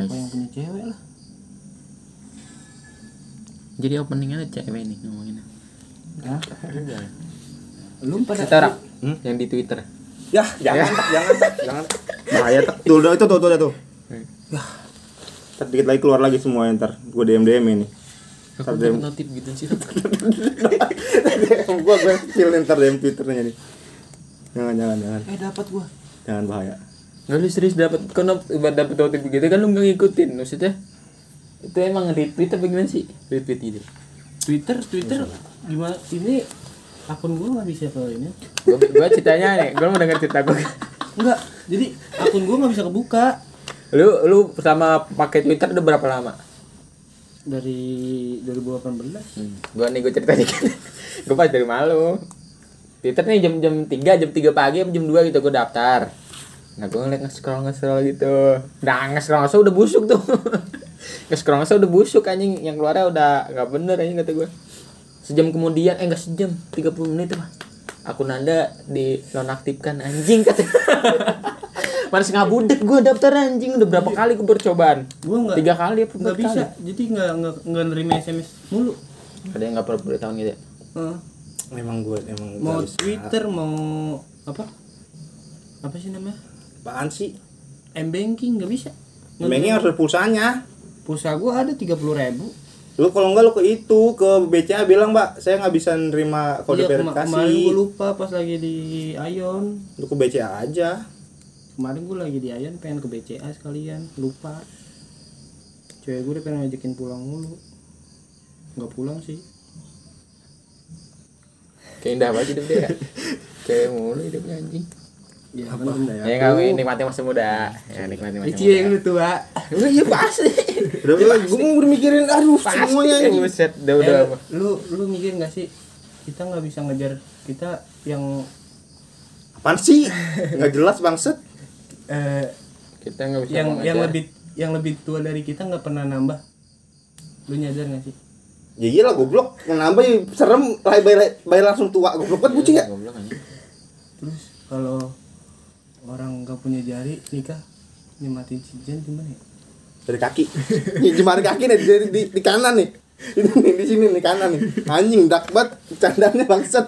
Siapa yang punya cewek lah. Jadi openingnya ada cewek nih ngomongin. Hah? Lu pada Setarak yang di Twitter. Ya, jangan. Bahaya tak. Tuh tuh. ya Ntar dikit lagi keluar lagi semuanya ntar. Gue DM ini. Aku dapat notif gitu sih. Gue feel ntar DM Twitternya nih. Jangan. dapat gua. Jangan bahaya. Nggak lu serius dapat dapat notif begitu kan lu nggak ngikutin maksudnya? Itu emang retweet apa gimana sih? Retweet gitu. Twitter gimana ini akun gua nggak bisa ke ini. Gua ceritanya nih, gua mau denger cerita gua. Enggak, jadi akun gua nggak bisa kebuka. Lu pertama pakai Twitter udah berapa lama? Dari 2018. Gua cerita dikit. Gua pas dari malu. Twitter nih jam 3 pagi jam 2 gitu gua daftar. Nah gua ngeliat nge-scroll gitu. Nah nge-scroll udah busuk tuh. Nge-scroll udah busuk anjing, yang keluarnya udah enggak bener anjing kata gua. Sejam kemudian enggak sejam, 30 menit apa? Akun Anda dinonaktifkan anjing kata. Manis ngabudet gue daftar anjing udah berapa kali gue percobaan. Gua enggak 3 kali apa 4 enggak kali. bisa. Jadi enggak nerima SMS mulu. Ada yang enggak perlu tahun gitu ya. Emang Mau gak bisa. Twitter mau apa sih namanya? Apaan sih? M-banking enggak bisa. Memangnya harus ada pulsanya. Pulsa gua ada 30.000. Lu kalau enggak lu ke BCA bilang, Mbak, saya nggak bisa nerima kode verifikasi. Kemarin gua lupa pas lagi di Ion. Lu ke BCA aja. Kemarin gue lagi di Ion pengen ke BCA sekalian, lupa. Cewek gue udah pengen ngajakin pulang mulu. Enggak pulang sih. Kayak indah banget hidup dia. Cewek mulu hidupnya anjing. Ya Apa? kan Ya enggak nikmati masa muda. Ya nikmati masa Cie yang muda. lu tua. Oh iya pasti. Udah gue mikirin semuanya Pasti ini. buset udah apa. Lu mikir enggak sih kita enggak bisa ngejar kita yang Apaan sih? Enggak jelas bangset. Kita enggak bisa yang lebih tua dari kita enggak pernah nambah. Lu nyadar enggak sih? Ya iyalah goblok, nambah serem bayar langsung tua. Goblok banget bucing ya. Goblok anjing. Terus kalau orang enggak punya jari nikah nyematin cincin gimana ya? Dari kaki. Nih jemari kaki nih di kanan nih. Ini di sini nih kanan nih. Anjing dak banget candanya bangset.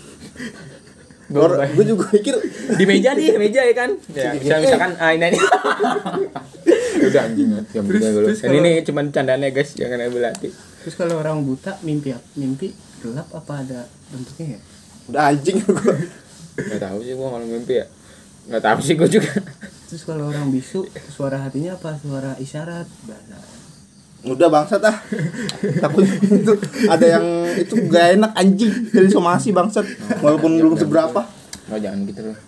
Gue juga mikir Di meja ya kan? Ya, misalkan ini. Udah anjing ya. Terus Ini cuma candaannya guys, jangan ambil hati. Terus kalau orang buta mimpi gelap apa ada bentuknya ya? udah anjing gue. Enggak tahu sih gua kalau mimpi ya. Enggak tahu sih gua juga. Terus kalau orang bisu suara hatinya apa? Suara isyarat bahasa. Udah bangsat ah. Takut itu ada yang itu gak enak anjing dari somasi bangsat. Walaupun belum seberapa. Oh jangan gitu loh.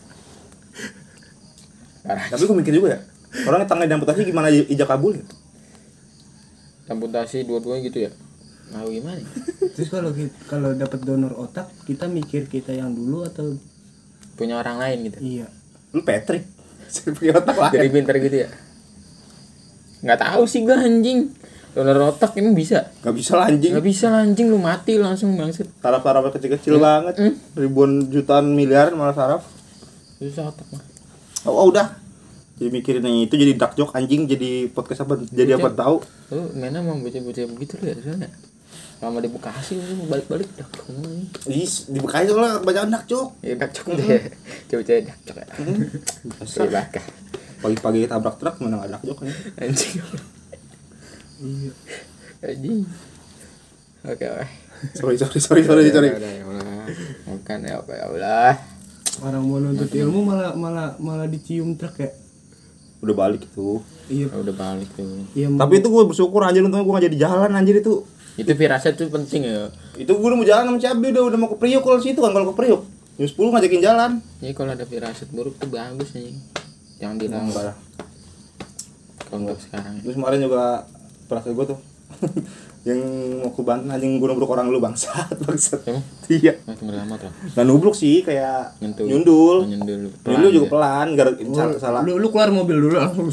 Tapi gue mikir juga ya. Orang yang tangan amputasi gimana ijab kabul ya? Amputasi dua-duanya gitu ya. Mau gimana? Terus kalau dapat donor otak, kita mikir kita yang dulu atau Punya orang lain gitu. iya. Lu Patrick. Punya otak lah. Jadi pintar gitu ya. Enggak tahu sih gua anjing. Donor otak emang bisa? Gak bisa lah anjing. Enggak bisa lah anjing, lu mati langsung bangset. Saraf-saraf kecil-kecil banget. Ribuan jutaan miliar malah saraf. Susah otak mah. Oh udah. Jadi mikirin yang itu jadi dark joke anjing, jadi podcast apa jadi apa tahu. Lu mainnya mau bocah-bocah begitu lu ya soalnya. Lama di Bekasi lu balik-balik dah ngomong. Di Bekasi soalnya kebanyakan dark joke. Ya dak cok deh. Coba-coba dak cok ya. Dasar. Bakah. Pagi-pagi tabrak truk mana enggak dark joke nih. Anjing. Iya. Anjing. Oke. Sorry. Udah, ya Allah. Bukan ya apa ya Allah. Orang mau nuntut ilmu malah dicium truk ya. Udah balik itu. Iya. Udah balik tuh. Iya. Tapi itu gue bersyukur anjir untungnya gue gak jadi jalan anjir itu. Itu firasat tuh penting ya. Itu gue udah mau jalan sama Cabe udah mau ke Priok kalau situ kan kalau ke Priok. Jam 10 ngajakin jalan. Jadi kalau ada firasat buruk tuh bagus nih. Jangan dilanggar. Kalau enggak sekarang. Terus kemarin juga perasaan gue tuh yang mau ke Banten anjing gue nubruk orang lu bangsat. Emang? Iya. Nah, kemarin amat lah. Nah nubruk sih kayak Nyentuh. nyundul. Nyundul. Nyundul juga ya. pelan salah. Lu keluar mobil dulu langsung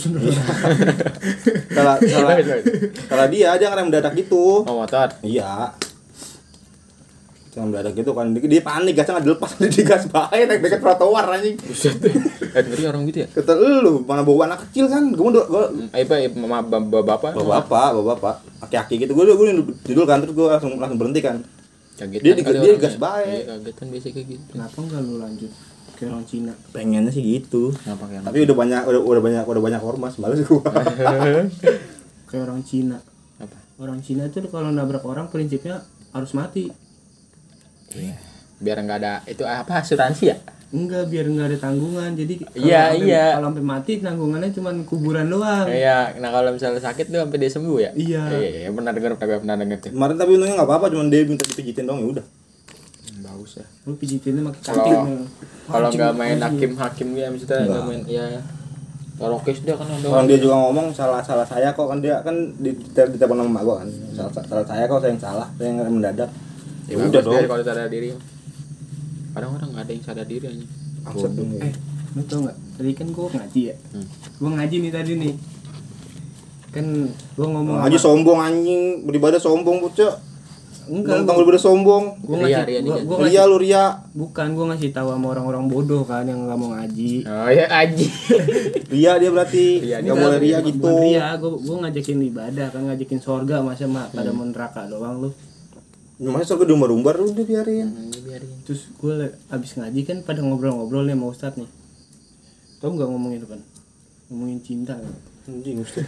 salah dia ngerem mendadak gitu. Oh motor. Iya. Cuma mendadak gitu kan dia panik gasnya nggak dilepas dia gas bae naik dekat trotoar anjing. Buset. Ngeri orang gitu ya. Kata lu mana bawa anak kecil kan gua Bapak. bapak aki-aki gitu gua duduk kan terus gua langsung berhenti kan. Kaget. Dia gas bae. Iya, kaget kan biasa kayak gitu. Kenapa enggak lu lanjut ke orang Cina? Pengennya sih gitu. Kenapa kayak Tapi udah banyak ormas males gua. Kayak orang Cina. apa? Orang Cina tuh kalau nabrak orang prinsipnya harus mati. Iya. Biar enggak ada itu apa asuransi ya? Enggak, biar enggak ada tanggungan. Jadi Iya. kalau sampai mati tanggungannya cuma kuburan doang. Iya, nah kalau misalnya sakit tuh sampai dia sembuh ya? Iya. Iya, pernah dengar tuh. Kemarin tapi untungnya enggak apa-apa cuma dia minta dipijitin dong ya udah. Bagus ya. Lu pijitinnya makin Kalau cantik. kalau nggak main hakim ya maksudnya nggak main ya. Kalau case dia kan ada. Orang dia juga ngomong salah saya kok kan dia kan di telepon sama emak gua kan. Salah saya kok saya yang salah, saya yang mendadak. Ya, udah bagus dong. deh kalau sadar diri. Kadang orang nggak ada yang sadar diri aja. Bodoh. Lu tau nggak? Tadi kan gua ngaji ya. Gua ngaji nih tadi nih. Kan gua ngomong Aja sombong anjing, beribadah sombong bocah. enggak. Tentang beribadah sombong. Gua Ria, ngasih, ria gua Ria lu ria. bukan gua ngasih tahu sama orang-orang bodoh kan yang nggak mau ngaji. Oh ya aji. Ria dia berarti. Ria, Enggak boleh ria gitu. Bukan ria, gua ngajakin ibadah kan, ngajakin surga masa mah pada mau neraka doang lu. Masa surga diumbar-umbar udah biarin. Biarin. Terus gue abis ngaji kan pada ngobrol-ngobrol nih sama Ustadz nih. Tau nggak ngomongin itu kan? Ngomongin cinta kan? Anjing Ustaz.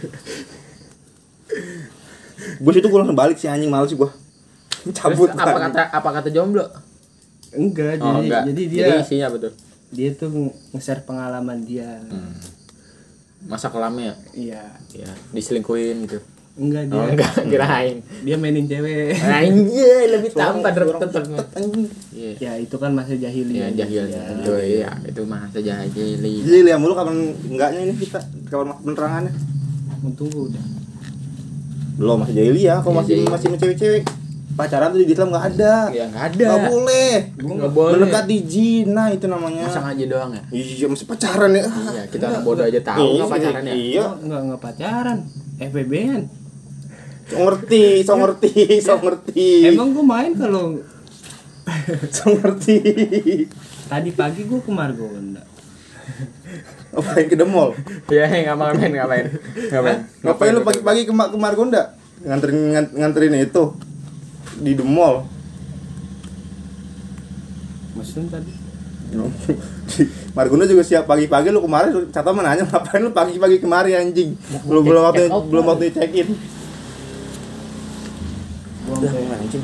Gua situ gua langsung balik sih anjing males sih gua. Cabut. Terus apa kata jomblo? Enggak, Oh, enggak. jadi dia Jadi isinya betul. dia tuh nge-share pengalaman dia. Masa kelamnya ya? Iya. Ya, diselingkuhin gitu. Enggak dia. Oh, enggak kirain. Dia mainin cewek. Anjir, lebih tampan tetep. Iya. Ya itu kan masa Ya, jahiliyah. jahil. Ya. Itu iya, itu masa jahil. Jadi lihat mulu kapan enggaknya ini kita kapan penerangannya. Untung gue udah. Belum masih jahiliyah, kalau Iya, masih cewek-cewek pacaran tuh di Islam enggak ada. Ya enggak ada. Enggak boleh. Enggak boleh. Mendekati zina itu namanya. Masa ngaji doang ya? Iya, masih pacaran ya. Iya, kita anak bodoh aja tahu enggak pacaran ya? Iya. Enggak pacaran. FBB-an. So ngerti. Emang gue main kalau So ngerti. tadi pagi gue ke Margonda. Ngapain ke the mall? Iya, ngapain? Ngapain lu pagi-pagi ke Margonda? Nganterin itu di the mall. Mesin tadi. Margonda juga siap pagi-pagi lu kemarin lu kata nanya ngapain lu pagi-pagi kemari anjing. Belum waktu check in. Udah anjing.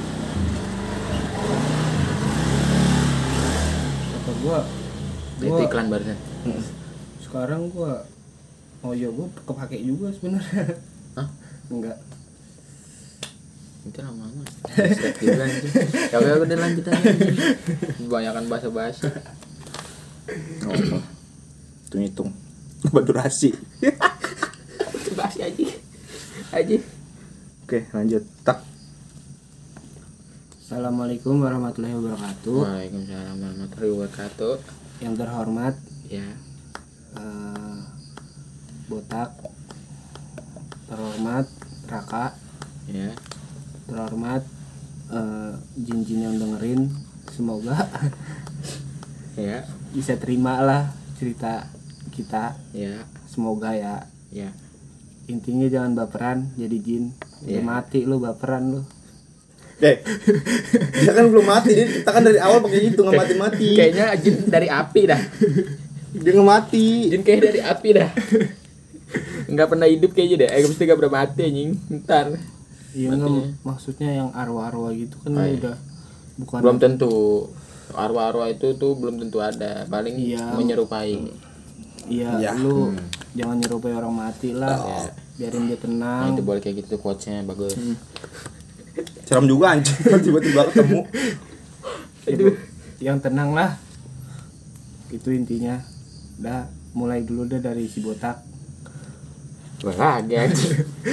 kata gua Itu iklan barusan. sekarang gua gue kepake juga sebenarnya. Hah? Enggak. Itu lama-lama. Step juga anjing. Ya udah lanjut aja. Kebanyakan bahasa-bahasa. Oh. Hitung. Badurasi. Bahasa aja. Oke, lanjut. Tak. Assalamualaikum warahmatullahi wabarakatuh. Waalaikumsalam warahmatullahi wabarakatuh. Yang terhormat Ya. Botak, terhormat Raka, Ya. terhormat jin-jin yang dengerin, semoga Ya. bisa terima lah cerita kita, Ya. semoga ya. Ya. Intinya jangan baperan jadi jin. Udah Iya. mati lu baperan lu. Dia kan belum mati, kita kan dari awal pakai gitu nggak mati-mati. Kayaknya jin dari api dah. Dia nggak mati. Jin kayak dari api dah. Enggak pernah hidup kayaknya deh. Mesti enggak pernah mati anjing. Ntar. Iya Matinya. enggak, maksudnya yang arwah-arwah gitu kan Oh, iya. udah bukan Belum tentu. Arwah-arwah itu tuh belum tentu ada. Paling Iya. menyerupai. Iya, Ya. lu jangan nyerupai orang mati lah. Ya. Biarin dia Nah, tenang. itu boleh kayak gitu quotes-nya bagus. Serem juga anjing tiba-tiba ketemu. Yang tenang lah. Itu intinya. Udah mulai dulu deh dari si botak. Wah, lagi anjing.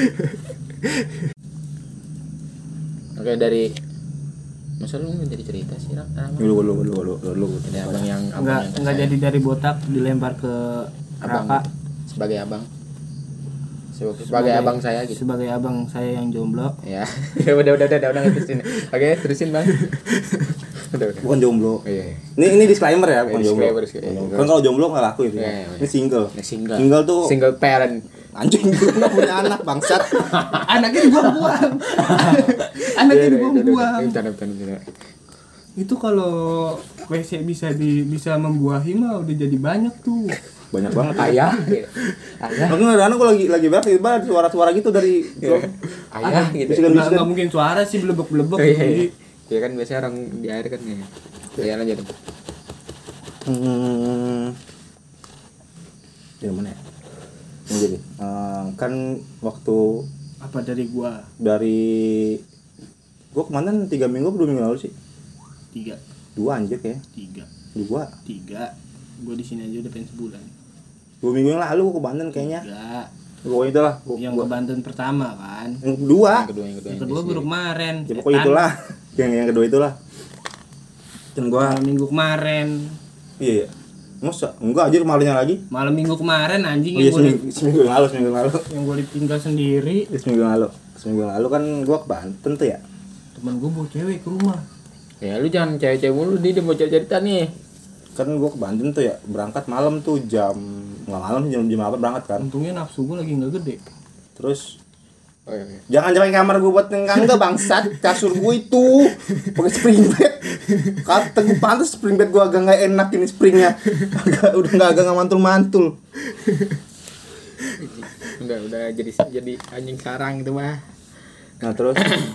Oke, dari masa lu nggak jadi cerita sih, Rak? Dulu. Ada abang yang abang Enggak jadi dari botak dilempar ke abang Raka. sebagai abang. sebagai abang saya gitu. Sebagai abang saya yang jomblo. Ya. udah terusin. Oke, terusin Bang. udah. Bukan jomblo. Iya. Ini disclaimer ya, bukan jomblo. Disclaimer. Kan kalau jomblo nggak laku itu. Iya. Ini single. Single. Single tuh Single parent. anjing gue nggak punya anak bangsat. Anaknya dibuang-buang. Anaknya dibuang-buang. Bentar. Itu kalau WC bisa membuahi mah udah jadi banyak tuh. Banyak banget. Ayah. Aku nggak ada anak, gue lagi berak tiba ada suara-suara gitu dari Ayah gitu. Bisa Nggak mungkin suara sih belebek-belebek. Iya. Ya kan biasanya orang di air kan ya. Ya lanjut. Di mana ya? Ini jadi kan waktu Apa dari gua? gua kemana 3 minggu atau 2 minggu lalu sih? 3. 2 anjir kayak. 3. 2. Gua di sini aja udah pengen sebulan. 2 minggu yang lalu gua ke Banten kayaknya. 3. Pokoknya itulah. Yang ke Banten pertama kan. Yang kedua. Yang kedua baru kemarin. Ya pokoknya itulah. Yang kedua itulah. Dan gua minggu kemarin. Iya. Masa? Enggak anjir malunya lagi. Malam minggu kemarin anjing Iya, yang seminggu yang lalu. yang gue ditinggal sendiri. Seminggu yang lalu kan gua ke Banten tuh ya. Temen gue bawa cewek ke rumah. Ya lu jangan cewek-cewek mulu, dia mau cerita nih. Kan gua ke Banten tuh ya, berangkat malam tuh jam enggak malam sih, jam 8 berangkat kan. Untungnya nafsu gue lagi nggak gede. Terus Oh iya. jangan pakai kamar gue buat enggak bangsat, kasur gue itu pakai spring bed. Kata gue pantas spring bed gue agak nggak enak ini springnya, udah nggak mantul-mantul. Udah jadi anjing sarang gitu mah. Nah terus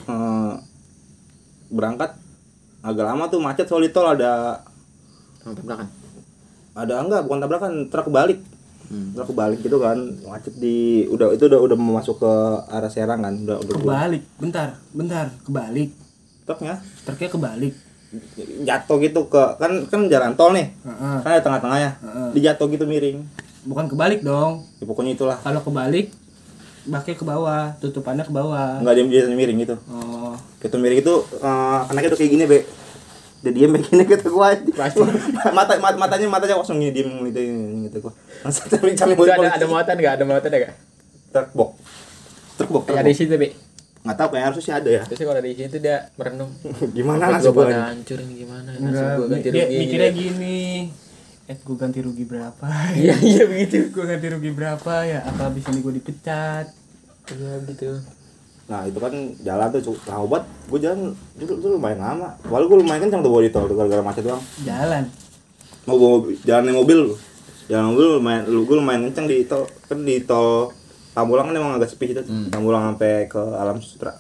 berangkat agak lama tuh macet soal di tol ada Tabrakan. enggak bukan tabrakan, truk balik. Truk balik gitu kan, macet udah mau masuk ke arah Serang kan, udah Kebalik, bentar, kebalik. truknya Kebalik. jatuh gitu kan jalan tol nih. Heeh. Kan ada tengah-tengahnya. Dijatuh gitu miring. Bukan kebalik dong. Ya pokoknya itulah. Kalau kebalik, baknya ke bawah, tutupannya ke bawah. Enggak dia miring gitu. Oh, Gitu miring itu anaknya tuh kayak gini, Be. Dia diem begini kata gua. Matanya kosong gini diem gitu gua. Masa tapi Ada muatan enggak? truk box. Ada di situ, Be. Enggak tahu kayak harusnya sih ada ya. Terus kalau di situ dia merenung. Gimana Nasib nasib gua gua? hancur ini gimana? Nasib enggak, gua ganti dia rugi. mikirnya gini. Gue ganti rugi berapa? Iya begitu. Gue ganti rugi berapa ya? Apa abis ini gue dipecat? Iya gitu. Nah, itu kan jalan tuh lama banget. Gua jalan dulu lumayan lama. Walau gua lumayan kencang tuh bawa di tol gara-gara macet doang. Jalan. Mau bawa jalan mobil. Jalan mobil lumayan kencang di tol. Kan di tol Pamulang kan emang agak sepi itu. Pamulang sampai ke Alam Sutra.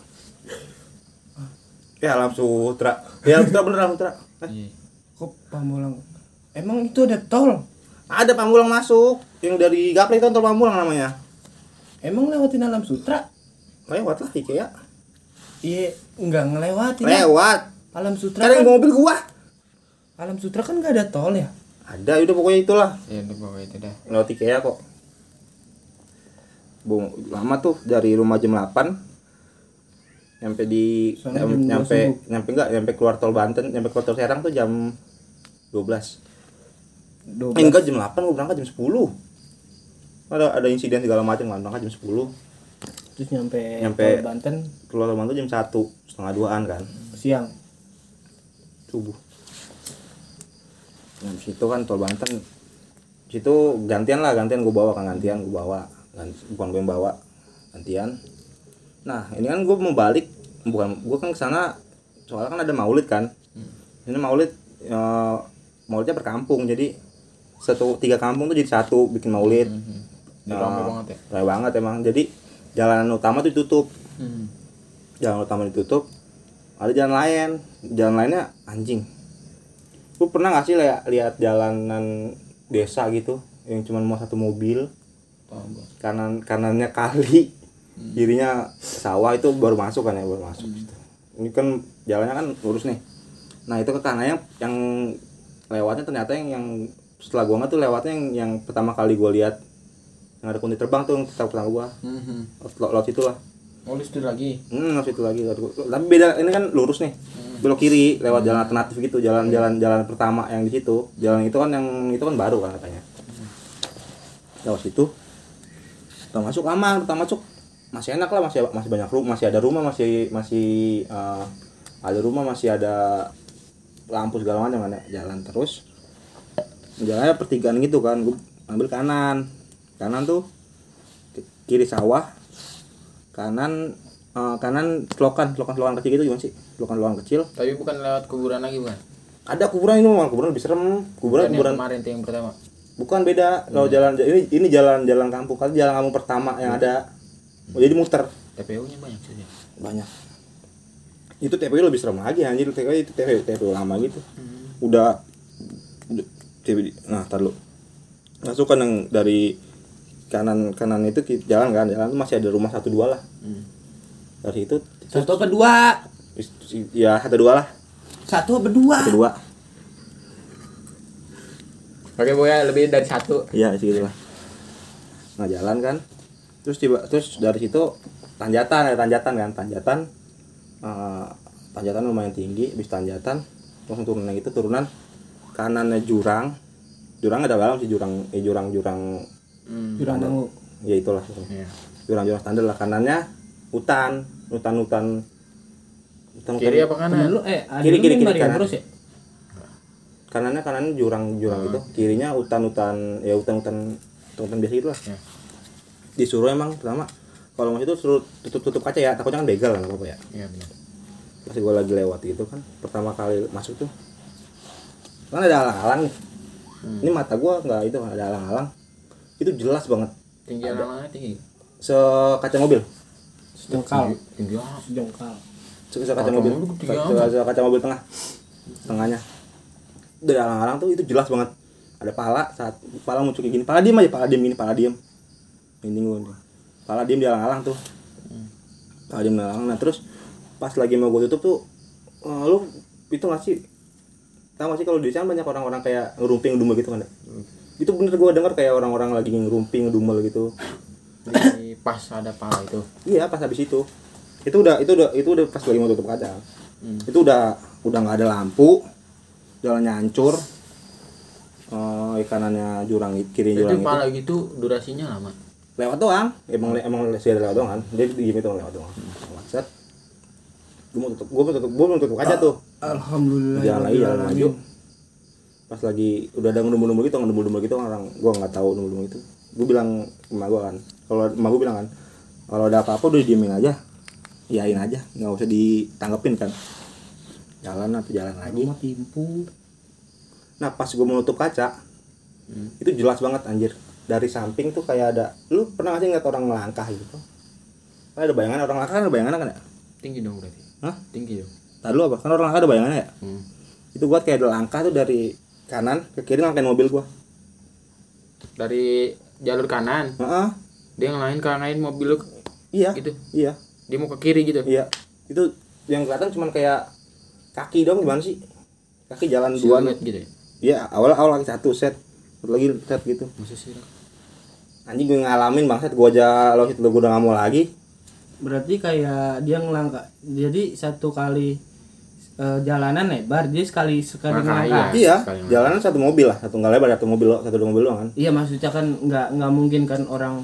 Alam Sutra. Ya Alam Sutra bener Alam Sutra. Kok Pamulang? Emang itu ada tol? Ada Pamulang masuk. Yang dari Gaplek itu tol Pamulang namanya. Emang lewatin Alam Sutra? Lewat lah IKEA. Iya, enggak ngelewatin. Lewat. Alam Sutra Ada yang kan, mobil gua. Alam Sutra kan enggak ada tol ya? Ada, udah pokoknya itulah. Iya, itu bawa itu dah. Lewat IKEA kok. Lama tuh dari rumah jam 8 nyampe di Soalnya jam 2 nyampe keluar tol Banten, nyampe keluar tol Serang tuh jam 12. 12. Enggak jam 8 gua berangkat jam 10. Ada insiden segala macam kan, berangkat jam 10. Terus nyampe Nyampe- tol Banten Keluar tol Banten jam 1, setengah 2-an kan. siang. Subuh. Nah, situ kan tol Banten. Situ gantian gue bawa kan, bukan gue yang bawa, gantian. Nah, ini kan gue mau balik, gue kan kesana soalnya kan ada maulid kan. Ini maulidnya per kampung, jadi 3 kampung tuh jadi satu bikin maulid. Rame banget ya. Rame banget emang. Jadi jalan utama tuh ditutup. Jalan utama ditutup. Ada jalan lainnya anjing. Lu pernah gak sih lihat jalanan desa gitu yang cuma mau satu mobil, kanannya kali, kirinya sawah, itu baru masuk kan ya, gitu. Ini kan jalannya kan lurus nih. Nah itu ke kanannya yang lewatnya ternyata yang setelah gua nggak tuh lewatnya yang pertama kali gua lihat yang ada kunti terbang tuh, yang pertama gua laut itulah. Oh, lu situ lagi. Laut itu lagi. Tapi beda, ini kan lurus nih. Belok kiri lewat jalan alternatif gitu, jalan pertama yang di situ. Jalan itu kan baru kan katanya. Lewat situ. Pertama masuk aman, pertama masuk masih enak lah, masih banyak rumah, masih ada rumah, masih ada rumah, masih ada lampu segala macam kan ya. Jalan terus, jalannya pertigaan gitu kan, gue ambil kanan tuh kiri sawah, kanan selokan kecil gitu, gimana sih, selokan kecil. Tapi bukan lewat kuburan lagi bukan? Ada kuburan, ini mah kuburan lebih serem, kuburan Yang kemarin tuh yang pertama. bukan, beda. Kalau jalan ini jalan kampung, kan jalan kampung pertama yang ada. Jadi muter. TPU-nya banyak sih. Banyak. Itu TPU lebih serem lagi anjir, TPU lama gitu. Udah TPU. Nah, tar lu. Masuk kan yang dari kanan itu jalan tuh masih ada rumah 1 2 lah. Dari itu 1 apa 2? ya 1 2 lah. 1 apa 2? 1 2. Oke, pokoknya lebih dari 1. Iya, segitu lah. Nah, jalan kan. Terus dari situ tanjatan lumayan tinggi. Habis tanjatan langsung turunan kanannya jurang ada dalam sih, jurang Mangu. ya itulah. Iya. Jurang standar lah. Kanannya hutan Kiri apa kanan? Temen lu Kiri, Mario kanan. Bros ya? kanannya jurang gitu, kirinya hutan biasa gitu lah. Ya. Disuruh emang pertama kalau masih itu suruh tutup kaca ya, takutnya kan begal kan apa ya. Iya benar. Pas gue lagi lewat gitu kan, pertama kali masuk tuh kan ada alang-alang nih. Ini mata gue nggak itu, ada alang-alang itu jelas banget, Tinggi alang-alangnya tinggi. sekaca mobil, Jengkal. Tinggi amat. Jengkal. sekaca mobil, kaca mobil tengahnya dari alang-alang tuh itu jelas banget. Ada pala muncul kayak gini, pala diem ini gue nih, pala diem di alang-alang tuh, pala diem di alang-alang. Nah terus pas lagi mau gue tutup tuh, lu itu nggak sih, tahu nggak sih kalau di sana banyak orang-orang kayak ngerumping ngedumel gitu kan? Itu bener gue denger kayak orang-orang lagi ngerumping ngedumel gitu. Di pas ada pala itu. Iya, pas habis itu udah pas lagi mau tutup kaca. Itu udah nggak ada lampu, jalannya hancur, kanannya jurang, kiri jurang Itu pala gitu durasinya lama. lewat doang, emang sih ada lewat doang kan, dia diem itu lewat doang. Set, gue mau tutup kaca tuh. Alhamdulillah. Jalan maju. Pas lagi udah ada ngedumel gitu orang, gue nggak tahu ngedumel itu. Gue bilang ke emak gue kan, kalau emak gue bilang kan, kalau ada apa-apa udah diemin aja, iyain aja, nggak usah ditanggepin kan. Jalan lagi. Rumah timpu. Nah pas gue menutup kaca, itu jelas banget anjir. Dari samping tuh kayak ada, lu pernah nggak sih ngeliat orang melangkah gitu? Kan ada bayangan orang melangkah, kan ada bayangan kan ya? Tinggi dong berarti. Hah? Tinggi dong. Tadi lu apa? Kan orang langkah ada bayangannya ya? Itu gua kayak ada langkah tuh dari kanan ke kiri ngangkain mobil gua. Dari jalur kanan. Heeh. Dia ngalahin mobil lu. Iya. Gitu. Iya. Dia mau ke kiri gitu. Iya. Itu yang kelihatan cuman kayak kaki dong, gimana sih? Kaki jalan dua Siluet gitu ya. Iya, awal lagi satu set. Satu lagi set gitu. Masa sih? Anjing gue ngalamin banget, gua aja lo itu gua udah enggak mau lagi. Berarti kayak dia ngelangkah. Jadi satu kali jalanan lebar, dia sekali ngelangkah. Iya, sekali jalanan satu mobil lah, satu nggak lebar, satu mobil doang kan. Iya, maksudnya kan nggak mungkin kan orang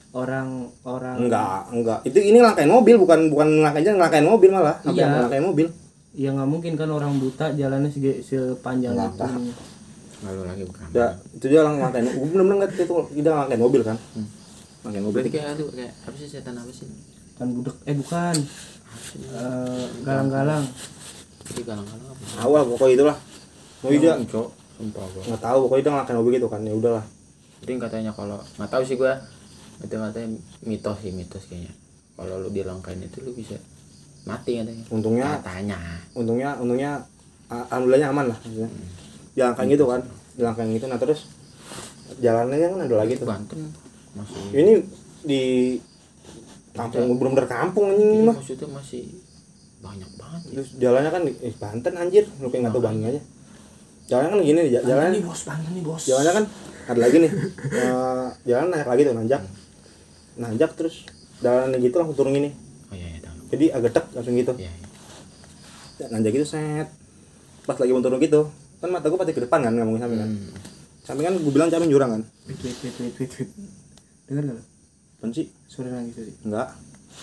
Enggak. Ini ngelangkain mobil, bukan ngelangkain jalan, ngelangkain mobil malah. Sampai Iya. ngelangkain mobil. ya nggak mungkin kan orang buta jalannya sepanjang itu. Lalu lagi bukan. Ya, itu dia ngelangkain. Gue bener-bener nggak itu tidak ngelangkain mobil kan. Ngelangkain mobil. Berarti kayak itu kayak apa sih, setan apa sih? Kan budak bukan. Galang-galang. Jadi galang-galang apa? Awal pokoknya itulah. Mau dia Cok, sumpah gua. nggak tahu, pokoknya dia ngelangkain mobil gitu kan. Ya udahlah. Itu yang katanya kalau nggak tahu sih gua. Itu katanya mitos kayaknya. Kalau lu dilangkain itu lu bisa mati katanya. Untungnya alhamdulillahnya aman lah maksudnya. Dilangkain gitu kan. Dilangkain gitu. Nah terus jalannya kan ada lagi tuh. Banten masih. Ini di kampung, bener-bener kampung anjing ini mah. Maksudnya masih banyak banget. Terus jalannya kan di Banten anjir, lu kayak nggak tahu Bandung aja. Jalannya kan gini nih, jalannya Banten nih bos. jalannya kan ada lagi nih. Jalan naik lagi tuh, nanjak terus jalannya gitu langsung turun gini. Oh iya tahu. Jadi agak tek langsung gitu. Iya. Nanjak gitu set. Pas lagi mau turun gitu, kan mata gue pasti ke depan kan, nggak mungkin samping kan. Samping kan gue bilang samping jurang kan. Wait. Dengar nggak? Apaan sih? Surenan gitu sih. Enggak.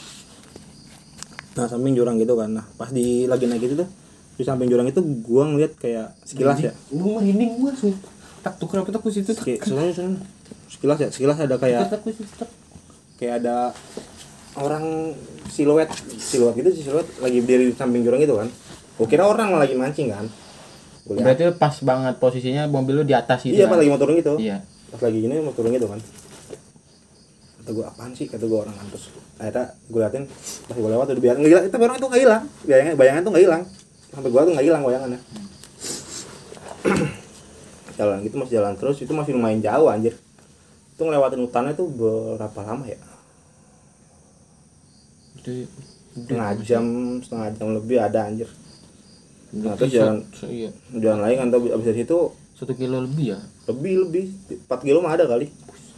Nah samping jurang gitu kan. Nah pas lagi naik itu tuh di samping jurang itu gua ngeliat kayak sekilas ya. Gua merinding gua langsung. Tak tuh kenapa tak ku situ tak. Soalnya sekilas ada kayak Tak ku situ tak. kayak ada orang siluet gitu siluet lagi berdiri di samping jurang itu kan. Gua kira orang lagi mancing kan. Gua lihat. Berarti pas banget posisinya mobil lu di atas gitu. Iya kan? pas lagi mau turun gitu. Iya. Pas lagi gini mau turun gitu kan. Kata gue apaan sih, kata gue orang kan. Terus akhirnya gue liatin pas gue lewat udah biar nggak hilang, itu orang itu nggak hilang, bayangan tuh nggak hilang, sampai gue tuh nggak hilang bayangannya. Jalan gitu masih jalan terus, itu masih lumayan jauh anjir. Itu ngelewatin hutannya tuh berapa lama ya? Itu setengah jam lebih ada anjir. Nah terus iya. jalan lagi kan, abis dari situ 1 kilo lebih ya. lebih 4 kilo mah ada kali.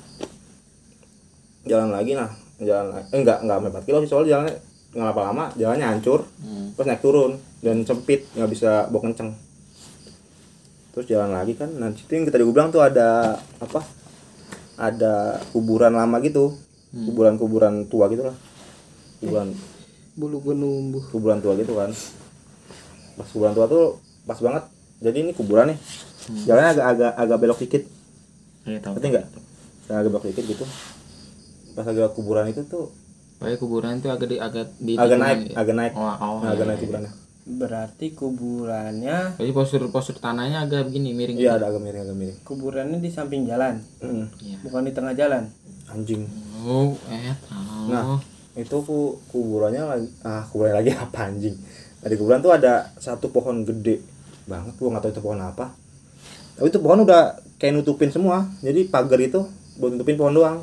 Jalan lagi enggak sampai 4 kilo sih, soalnya jalannya nggak lama-lama, jalannya hancur, terus naik turun dan sempit, nggak bisa bawa kenceng. Terus jalan lagi kan, nah situ yang tadi gue bilang tuh ada apa? Ada kuburan lama gitu, kuburan tua gitu lah, Bulu gua numbuh. kuburan tua gitu kan. Pas kuburan tua tuh pas banget, jadi ini kuburan nih, jalannya agak belok dikit, Iya tahu. ngerti nggak? Agak belok dikit gitu. Pas agak kuburan itu tuh Pokoknya kuburan itu agak agak tikungan naik, ya? agak naik, agak iya, naik iya. kuburannya. Berarti kuburannya Jadi postur tanahnya agak begini miring. Iya gitu. ada agak miring. kuburannya di samping jalan, Iya. bukan di tengah jalan. Anjing. Oh, Nah itu kuburannya lagi apa anjing? Nah, di kuburan tuh ada satu pohon gede banget, gua nggak tahu itu pohon apa. Tapi itu pohon udah kayak nutupin semua, jadi pagar itu buat nutupin pohon doang.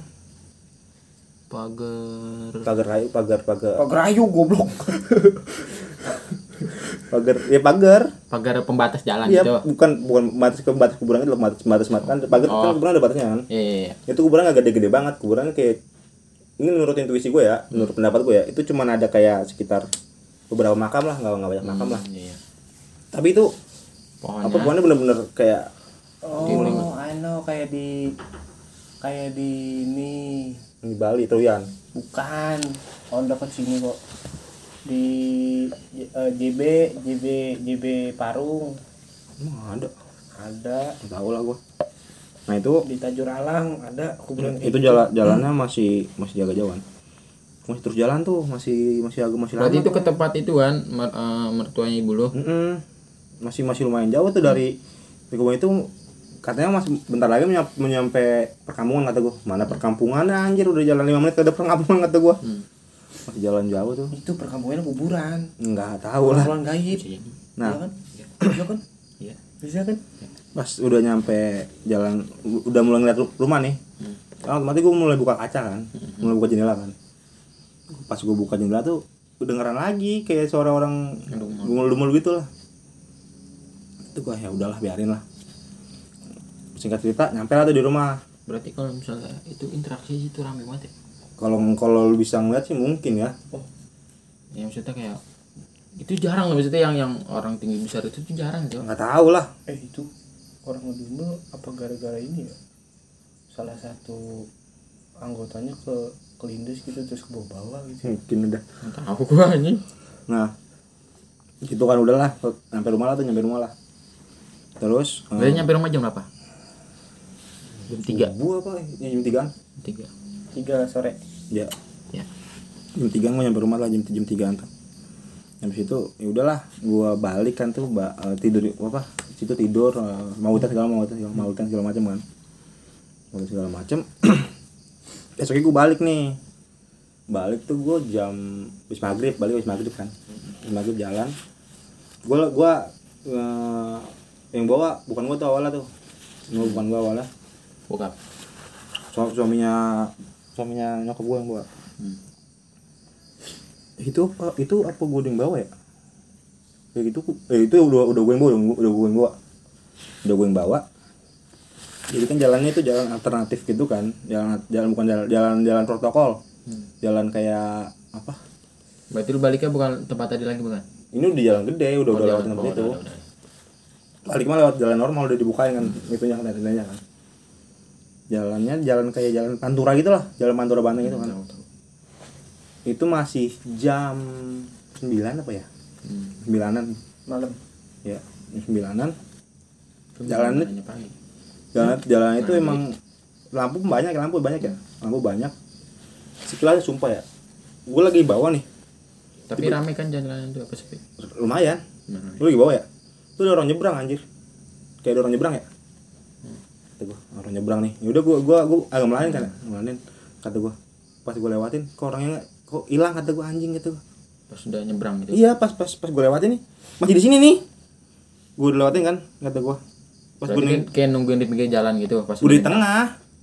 Pagar ayu goblok. Pagar pembatas jalan iya, gitu. bukan batas kuburan itu loh, batas kan pagar kan kuburan ada batasnya kan. Iya. Itu kuburan agak gede-gede banget, kuburannya kayak ini menurut intuisi gue ya, menurut pendapat gue ya, itu cuman ada kayak sekitar beberapa makam lah, nggak banyak makam lah. Iya. Tapi itu pohonnya bener-bener kayak I know, kayak di ini. di Bali Troyan. Bukan, dekat sini kok. Di JB Parung. Emang ada? Ada. Nggak tahu lah gua. Nah itu Di Tajur Alang ada kuburan itu jalannya masih agak jauhan. Masih terus jalan tuh, masih lama. Berarti itu ke tempat itu kan mertuanya ibu lu. Masih lumayan jauh tuh dari kuburan itu. Katanya masih bentar lagi menyampe perkampungan kata gua. Mana perkampungannya anjir, udah jalan 5 menit ada perkampungan kata gua. Masih jalan jauh tuh. Itu perkampungan kuburan. Enggak tahu lah. Kuburan gaib. Nah, Iya kan? Iya kan? Iya. Bisa kan? pas udah nyampe jalan, udah mulai ngeliat rumah nih, kan otomatis gue mulai buka kaca kan, mulai buka jendela kan. Pas gue buka jendela tuh kedengeran lagi kayak suara orang ngomel-ngomel gitu lah. Itu gue ya udahlah biarin lah. Singkat cerita nyampe lah tuh di rumah. Berarti kalau misalnya itu interaksi itu rame banget ya? Kalau lu bisa ngeliat sih mungkin ya. Ya maksudnya kayak itu jarang lah, maksudnya yang orang tinggi besar itu tuh jarang gitu. Nggak tahu lah. Itu orang ngedumel apa gara-gara ini ya? Salah satu anggotanya kelindes gitu terus ke bawah gitu. Mungkin udah. Nggak tahu gua anjing. Nah, itu kan udahlah, nyampe rumah lah. Terus Berarti nyampe rumah jam berapa? Jam 3. Subuh apa? Ya, jam 3-an. 3 sore. Ya. Ya. Jam 3 gue nyampe rumah lah, jam 3-an tuh. Habis itu ya udahlah, gua balik kan tuh tidur apa? Situ tidur, mautan segala macam kan. Mautan segala macam. Besoknya gua balik nih. Balik tuh gua jam habis maghrib kan. Habis maghrib jalan. Gua yang bawa bukan gua tuh awalnya tuh. Bukan gua awalnya. Bokap. Suaminya nyokap gua yang bawa. Itu apa gue yang bawa ya? Kayak gitu itu udah gue yang bawa. Jadi kan jalannya itu jalan alternatif gitu kan, jalan bukan jalan protokol. Jalan kayak apa? Berarti lu baliknya bukan tempat tadi lagi bukan? Ini udah jalan gede, udah lewat tempat itu. Balik mah lewat jalan normal, udah dibukain kan itunya kan tendanya kan. Jalannya jalan kayak jalan Pantura gitu lah, jalan Pantura Bandung gitu kan. Tahu. Itu masih jam 9 apa ya? 9-an. Malam. Ya, jam 9-an. Jalan Jalannya pagi. jalan itu emang lampu banyak ya. Lampu banyak. Sekilas sumpah ya. Gue lagi bawa nih. Tapi rame kan jalanan itu apa sepi? Lumayan. Lu lagi bawa ya? Itu ada orang nyebrang anjir. Kayak ada orang nyebrang ya? Kata gue, orang nyebrang nih. Ya udah gua agak melanin kan. Melanin kata gue. Pas gue lewatin, kok orangnya kok hilang kata gue anjing gitu. Pas udah nyebrang gitu. Iya, pas gue lewatin nih. Masih di sini nih. Gue udah lewatin kan kata gue. Pas gue Berarti kayak nungguin di pinggir jalan gitu pas udah di tengah.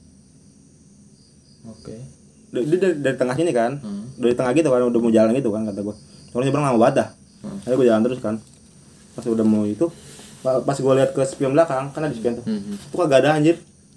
Oke. Dari tengah sini kan. Dari tengah gitu kan udah mau jalan gitu kan kata gue. Orang nyebrang lama banget dah. Akhirnya gue jalan terus kan. Pas udah mau itu, pas gue lihat ke spion belakang, kan ada spion tuh. Itu kagak ada anjir.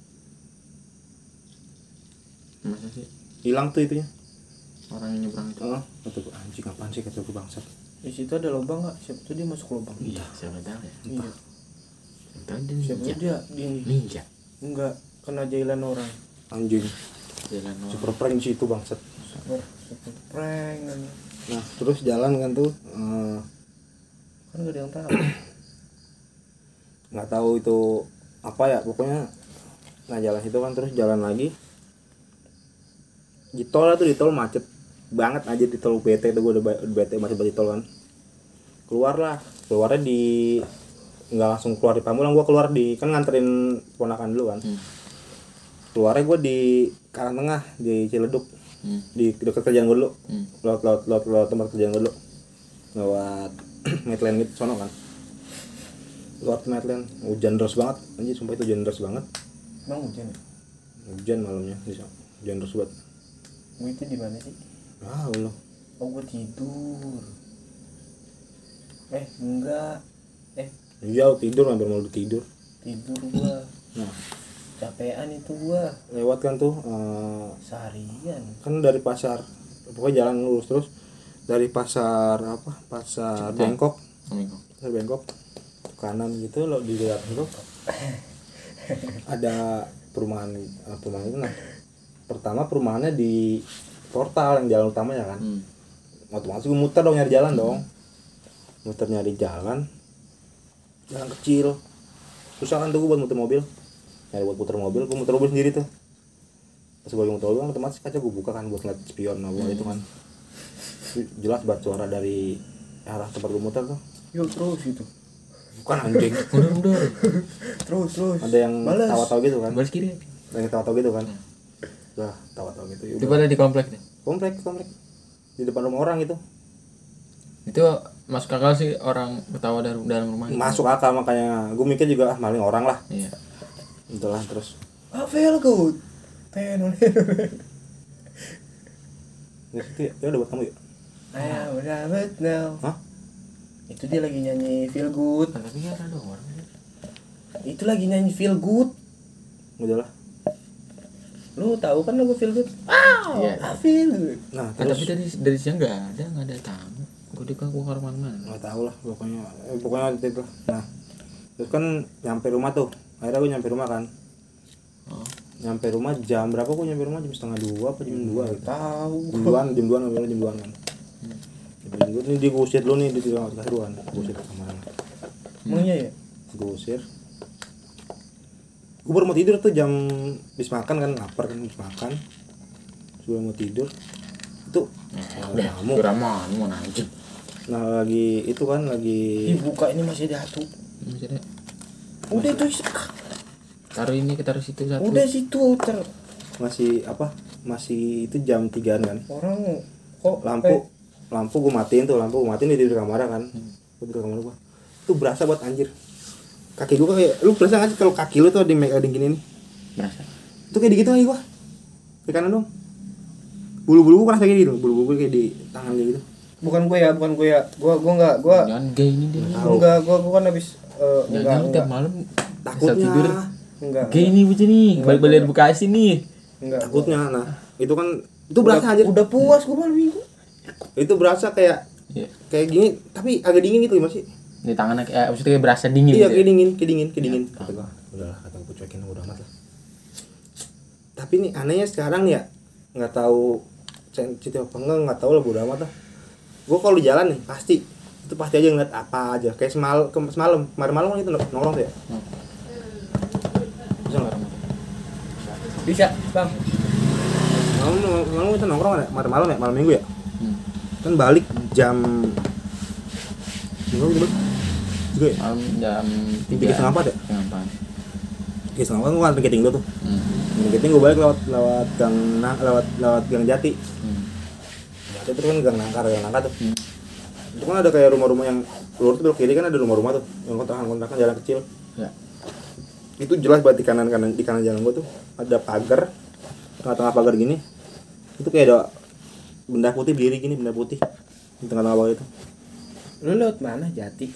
Masa sih Hilang tuh itunya. orang yang nyebrang itu? Kata gue anjing apaan sih kata gue bangsat. Di situ ada lubang nggak? Siapa tuh dia masuk lubang? Iya, siapa tahu ya. Iya. Siapa tahu dia Siapa ninja. dia? Dia Ninja. enggak kena jailan orang. Anjing. Jalan orang. Super prank di situ bangsat. Super prank. Nah, terus jalan kan tuh Kan nggak ada yang tahu. nggak tahu itu apa ya pokoknya. Nah jalan situ kan terus jalan lagi di tol lah tuh, di tol macet banget aja di tol BT tuh. Gue udah bete macet banget di tol kan. Keluarnya di nggak langsung keluar di Pamulang, gue keluar di kan nganterin ponakan dulu kan. Keluarnya gue di Karang Tengah di Ciledug. Di dekat kerjaan gue dulu. Lewat tempat kerjaan gue dulu, lewat Medland gitu sono kan. Lewat Medland, hujan deras banget anjir, sumpah itu hujan deras banget. Emang hujan ya? Hujan malamnya di sana, hujan deras banget. Gue itu di mana sih? Ah Allah. Oh gue tidur. Enggak. Iya tidur, hampir mau tidur. Tidur gua. Nah Capean itu gua. lewat kan tuh Seharian. kan dari pasar, pokoknya jalan lurus terus dari pasar pasar Bengkok, pasar Bengkok kanan gitu lo di daerah Bengkok ada perumahan itu. Nah pertama perumahannya di portal yang jalan utamanya kan. Otomatis gue muter dong nyari jalan dong, muter nyari jalan kecil. Susah kan tuh gue buat muter mobil, gue muter mobil sendiri tuh. Pas gue muter mobil kan otomatis kaca gue buka kan buat ngeliat spion itu kan. Jelas banget suara dari arah tempat gue muter tuh. Yuk terus itu. Bukan anjing. Udah. Terus. Ada yang Balas. tawa-tawa gitu kan. Balas kiri. Ada yang tawa-tawa gitu kan. Lah tawa-tawa gitu. Itu pada di komplek deh. Komplek di depan rumah orang itu. Itu masuk akal sih orang ketawa dari dalam rumah. Masuk akal, makanya gue mikir juga maling orang lah. Iya. Itulah terus. Feel good. Ya udah buat kamu ya. I am it now. Hah? Itu dia lagi nyanyi feel good. Tapi kan ada orang. Itu lagi nyanyi feel good. Udah lah. Lu tahu kan lagu feel good? Iya. I feel good. Nah Tapi terus dari siang nggak ada tamu. Gue di kamar mana? nggak tahu lah pokoknya itu lah. Nah terus kan nyampe rumah tuh, akhirnya gue nyampe rumah kan. Nyampe rumah jam berapa? Gue nyampe rumah jam 1:30 apa jam 2 gitu. Tahu. Jam 2 jam 2 kan. Ini dia gue usir dulu nih, di kamar duluan. Gue usir ke kamar. Emangnya ya? Gue usir. Gue baru mau tidur tuh jam habis makan kan, lapar kan habis makan. Sebelum mau tidur itu ada tamu. Raman mau anjing. Nah lagi itu kan lagi Dibuka ini masih ada satu. Masih ada. Udah itu. Taruh ini, taruh situ satu. Udah situ masih itu jam 3-an kan. orang kok Lampu gue matiin di tidur kamar kan. Gue tidur kamar gue. Itu berasa buat anjir. Kaki gue kayak, lu berasa nggak sih kalau kaki lu tuh di make gini nih? Berasa. Itu kayak gitu kaki gue. Di kanan dong. Bulu-bulu gue kerasa kayak gitu, bulu-bulu kayak di tangan gitu. bukan gue ya gue enggak Jangan gay ini dia. enggak gue kan habis Jangan tiap malam Takutnya bisa tidur. enggak Gay ini begini, balik-balik dari Bekasi nih. enggak Takutnya. Nah itu kan itu berasa anjir. udah puas gue malam minggu Itu berasa kayak Iya. kayak gini tapi agak dingin gitu masih. Di tangannya maksudnya kayak berasa dingin. Iya gitu ya? kayak dingin. Kata gua, udahlah kata gua cuekin udah amat lah. Tapi nih anehnya sekarang nih ya, nggak tahu sensitif apa nggak tahu lah, bodo amat lah. Gue kalau di jalan nih pasti aja ngeliat apa aja, kayak semalam malam kan itu nongkrong tuh ya. Bisa nggak? Bisa, Bang. Malam itu nongkrong ya, malam ya, malam minggu ya. Kan balik jam minggu gitu juga ya. Malam jam 3:30 ya. 3:30. 3:30 kan tiketing dulu tuh. Tiketing gue balik lewat lewat gang Jati. Jati itu kan gang Nangka tuh. Itu kan ada kayak rumah-rumah yang lurus belok kiri kan ada rumah-rumah tuh, yang kontrakan jalan kecil. Ya. Itu jelas banget di kanan jalan gua tuh ada pagar, tengah-tengah pagar gini. Itu kayak ada benda putih berdiri gini, benda putih di tengah-tengah pagar itu. Lu lewat mana Jati?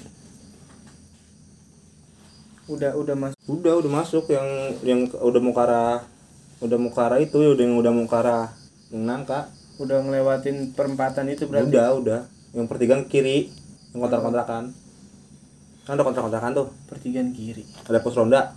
Udah masuk. Udah masuk yang udah mau ke arah itu, udah mau ke arah yang Nangka. Udah ngelewatin perempatan itu berarti. Udah. Yang pertigaan kiri, yang kontrakan. Kan ada kontrakan tuh. Pertigaan kiri. Ada pos ronda.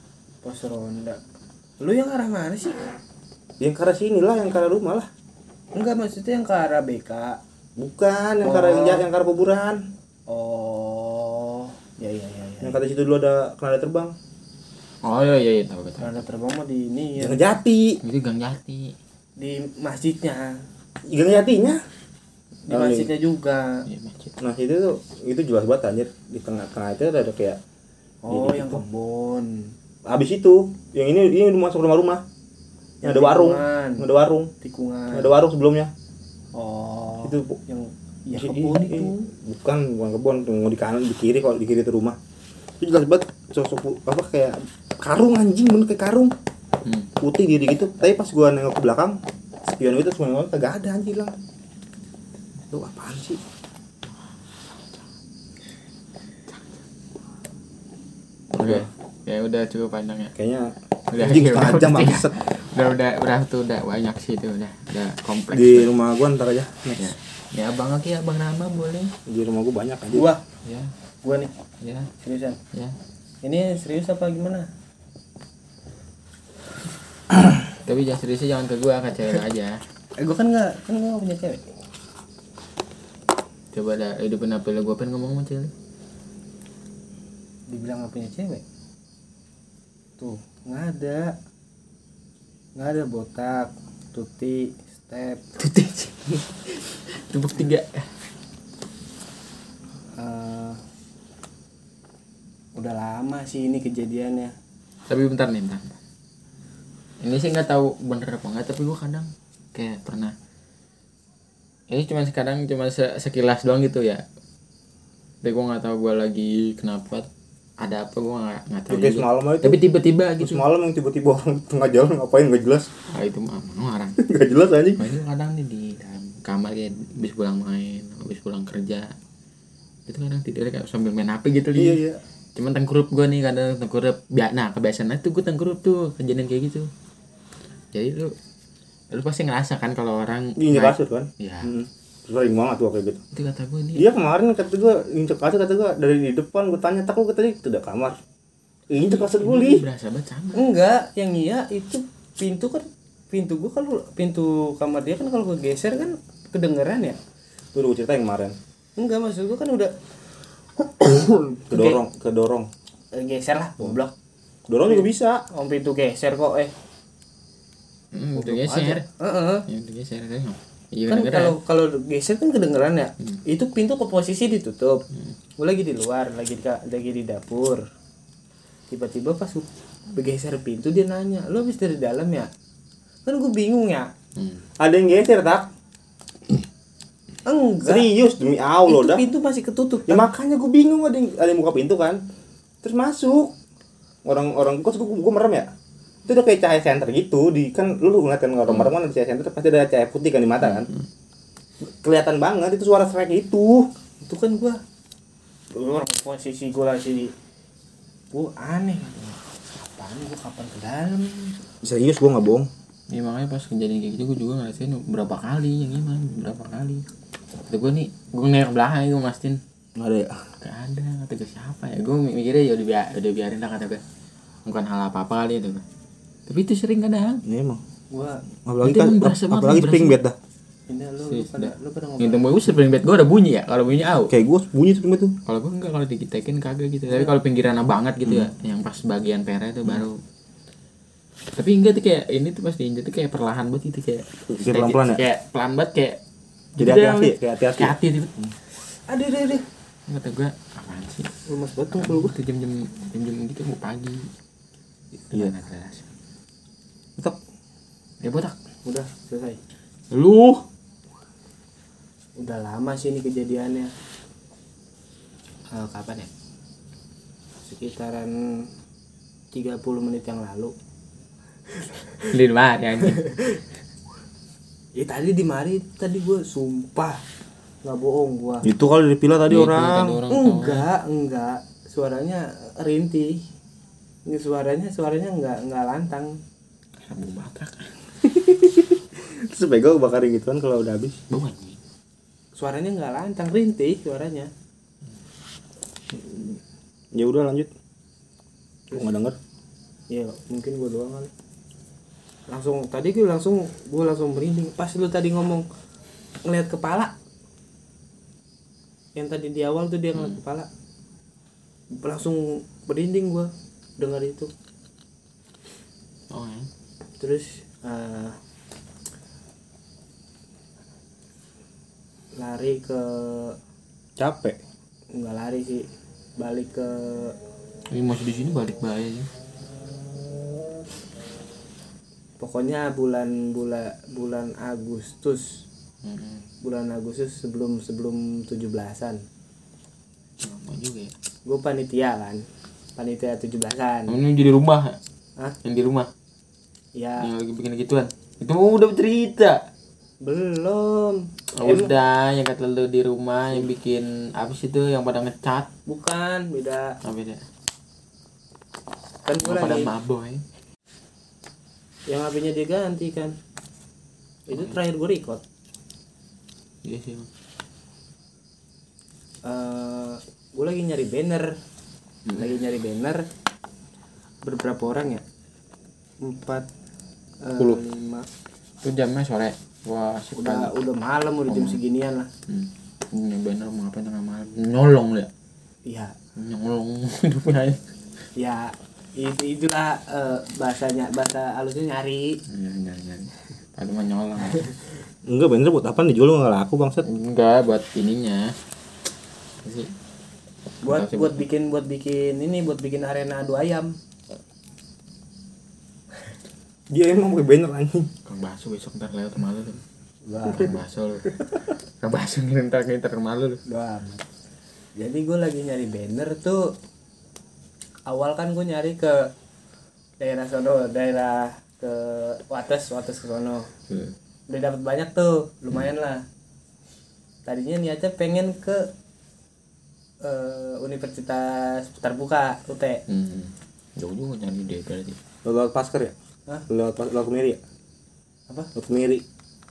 Lu yang arah mana sih? Yang ke arah sini lah, yang ke arah rumah lah. Enggak, maksudnya yang ke arah BK. Bukan, yang ke arah yang ke arah kuburan. Oh, ya. Yang kata situ dulu ada kendaraan terbang. Oh iya tahu. Karena terbang mah di ini ya. Gang Jati. Itu Gang Jati. Di masjidnya. Gang Jatinya. Di masjidnya juga. Iya, masjid. Nah itu jelas banget anjir. Di tengah-tengah itu ada kayak Yang kebun. habis itu yang ini udah masuk rumah-rumah. Yang ada warung. Tikungan. Ada warung sebelumnya. Oh. Itu yang kebun itu. Bukan kebun, mau di kanan, di kiri, kalau di kiri itu rumah. Itu jelas banget sosok apa kayak karung anjing, bener kayak karung. Putih diri gitu. Tapi pas gua nengok ke belakang, spion itu semua kagak ada anjing hilang. Lu apaan sih? Oke. Ya udah cukup panjang ya. Kayaknya Udah anjing setengah jam bangsat. udah banyak sih itu udah kompleks. Di rumah gua ntar aja. Ya. Ya Abang Aki, Abang Rama boleh. Di rumah gua banyak aja. Gua nih. Ya. Seriusan. Ya. Ini serius apa gimana? Tapi jangan seriusnya jangan ke gua, ke cewek aja. Gua kan gak punya cewek. Coba dah hidupin apa lu, gua pengen ngomong sama cewek. Dibilang gak punya cewek. Tuh, nggak ada botak, tuti, step. Tepuk 3. Udah lama sih ini kejadiannya. Tapi bentar. Ini sih nggak tahu bener apa enggak, tapi gua kadang kayak pernah. Ini cuma sekilas doang gitu ya. Tapi gua nggak tahu gua lagi kenapa, ada apa gua nggak tahu. Kayak semalam aja. Tapi tiba-tiba gitu. Semalam yang tiba-tiba orang tengah jalan ngapain nggak jelas. Ah itu mah orang. Nggak jelas anjing. Itu kadang nih di dalam kamar kayak habis pulang main, habis pulang kerja. Itu kadang tidurnya kayak sambil main HP gitu. Iya. Cuman tengkurup gue nih, kadang tengkurup. Nah kebiasaannya tuh gue tengkurup tuh kejadian kayak gitu. Jadi lu pasti ngerasakan kan kalau orang Ini kasur kan? Iya. Sering banget tuh kayak gitu. Itu kata gue nih. Dia kemarin kata gue injek kasur, kata gue dari di depan gue tanya, tak lu tadi itu udah kamar. Injek kasur gue li. Berasa banget sama. Enggak, yang iya itu pintu gua kalau pintu kamar dia kan kalau gua geser kan kedengeran ya. Itu udah gue ceritain kemarin. Enggak, maksud gua kan udah Kedorong. geser lah, goblok. Dorong juga bisa. Om pintu geser kok Itu geser. Heeh. Ya itu geser kan. Iya Kan kedengeran. kalau geser kan kedengeran ya. Itu pintu ke posisi ditutup. Gua lagi di luar, lagi di dapur. Tiba-tiba pas gua bergeser pintu dia nanya, "Lu habis dari dalam ya?" Kan gua bingung ya. Ada yang geser tak? Enggak. Serius demi Allah Itu dah. pintu masih ketutup. Ya makanya gue bingung, ada yang buka pintu kan. Terus masuk. Orang kos gue merem ya. Itu udah kayak cahaya senter gitu, kan lu ngeliat kan orang merem kan ada cahaya senter, pasti ada cahaya putih kan di mata kan. Kelihatan banget itu suara strike itu. Itu kan gua orang posisi gua lagi gua aneh. Apaan gua kapan ke dalam? Serius gue nggak bohong. Ya makanya pas kejadian kayak gitu gue juga ngerasain berapa kali yang gimana, berapa kali. Kata gue nih, gue nengok ke belakang gue mastiin Nggak ada ya? gak ada, kata gue siapa ya. Gue mikirnya ya udah biarin lah, kata gue bukan hal apa-apa kali itu. Tapi itu sering kadang. Ini emang. Gua Apalagi Itu kan emang berasa banget, apalagi berasa. spring bed dah. ini lu Sis, pada dah. lu pada Yang ngobrol. temu gue sering bed gue ada bunyi ya. Kalau bunyi au. Kayak gue bunyi spring bed tuh. Kalau gue enggak, kalau dikitekin kagak gitu. Tapi kalau pinggiran banget gitu ya, yang pas bagian pera itu baru. Tapi enggak tuh kayak ini tuh pas diinjek tuh kayak perlahan banget gitu kayak. Kayak pelan-pelan ya? Kayak pelan banget kayak. Jadi gitu hati-hati, deh, kayak hati-hati. Kayak hati gitu. Aduh. Kata gue apaan sih? Lemas banget tuh kalau gua. Itu jam-jam gitu mau pagi. Iya. Mana jelas. Tetap Ya botak. Udah selesai. Lu Udah lama sih ini kejadiannya. Kapan ya? Sekitaran 30 menit yang lalu. di mana ya anjing? Ya tadi di mari tadi gue sumpah nggak bohong gua. itu kalau dipilih tadi Itu orang. tadi orang Enggak. Suaranya rintih. Ini suaranya enggak lantang. Kamu batak. Terus bego bakarin gituan kalau udah habis. Bau anjing. Suaranya enggak lantang, rintih suaranya. Ya udah lanjut. Gua nggak denger. Ya mungkin gua doang kali. Gue langsung merinding pas lu tadi ngomong ngeliat kepala. Yang tadi di awal tuh dia ngeliat kepala. Langsung merinding gua dengar itu. Oh ya. Terus lari ke Capek. nggak lari sih, balik ke Ini masih di sini balik bahaya sih. pokoknya bulan Agustus. Bulan Agustus sebelum 17-an. Lama juga ya. Gue panitia 17-an. Ini jadi rumah. Hah? Yang di rumah. Ya Yang lagi bikin gituan. Itu udah cerita. belum. Udah yang kata lu di rumah yang bikin apa sih itu yang pada ngecat. Bukan, beda. Apa beda? Kan gue Yang pada lagi maboy. yang HP-nya dia ganti kan. Itu terakhir gue record. Iya sih. Gue lagi nyari banner. Berberapa orang ya? 4 5. Itu jamnya sore. Wah, asik Udah malam, udah jam seginian lah. Ini bener mau ngapain tengah malam? Nyolong ya. Iya. Nyolong hidupnya. Ya itulah bahasa halusnya nyari. Iya. Padahal mah nyolong. Enggak bener buat apa dijual nggak laku bangsat. Enggak buat ininya. Apa sih? Buat bikin arena adu ayam. Dia emang pakai banner anjing. Kang Baso besok ntar lewat rumah lu tuh. Wah, Kang Baso lu. Kang Baso ntar rumah lu. doang. Jadi gue lagi nyari banner tuh. Awal kan gue nyari ke daerah ke Wates ke sono. Udah dapat banyak tuh, lumayan lah. Tadinya niatnya pengen ke Universitas Terbuka UT. Jauh juga nyari deh berarti. Lewat Pasker ya? Hah? Lewat Kemiri ya? Apa? Lewat Kemiri.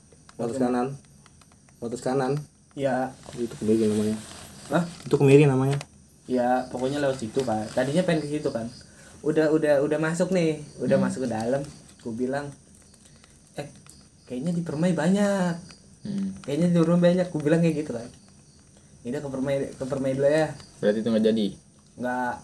Wates kanan. Ya, Itu Kemiri namanya. hah? Itu Kemiri namanya. Ya pokoknya lewat situ kan. Tadinya pengen ke situ kan. Udah masuk nih, masuk ke dalam. Gue bilang, kayaknya di Permai banyak. Kayaknya di Permai banyak. Gue bilang kayak gitu kan. Ini ke Permai dulu ya. Berarti itu nggak jadi. Nggak.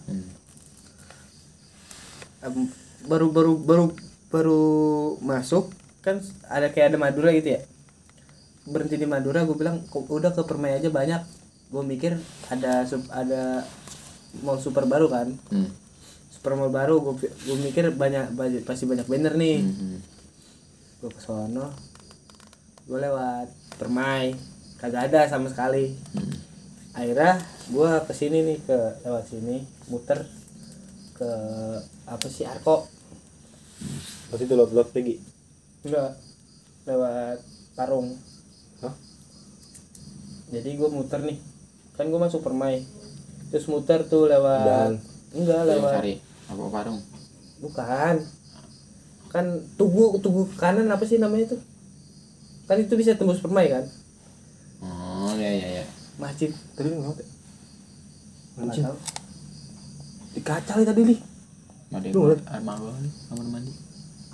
Baru masuk kan ada Madura gitu ya. Berhenti di Madura, gue bilang udah ke Permai aja banyak. Gue mikir ada mall super baru kan. Super mall baru, gue mikir pasti banyak banner nih. Gue ke sono, gue lewat Permai, kagak ada sama sekali. Akhirnya gue kesini nih, lewat sini muter ke apa sih Arko. Pasti itu lewat pergi. Enggak, lewat Parung. Hah? Jadi gue muter nih, kan gue masuk Permai, terus muter tuh lewat enggak lewat Sari. Apa Parung? bukan, kan tugu kanan apa sih namanya itu, kan itu bisa tembus Permai kan, Oh ya. masjid. Tadi nggak tahu. Nggak tahu. Di kaca tadi nih. Ada Lu ngeliat? air mangga nih, kamar mandi.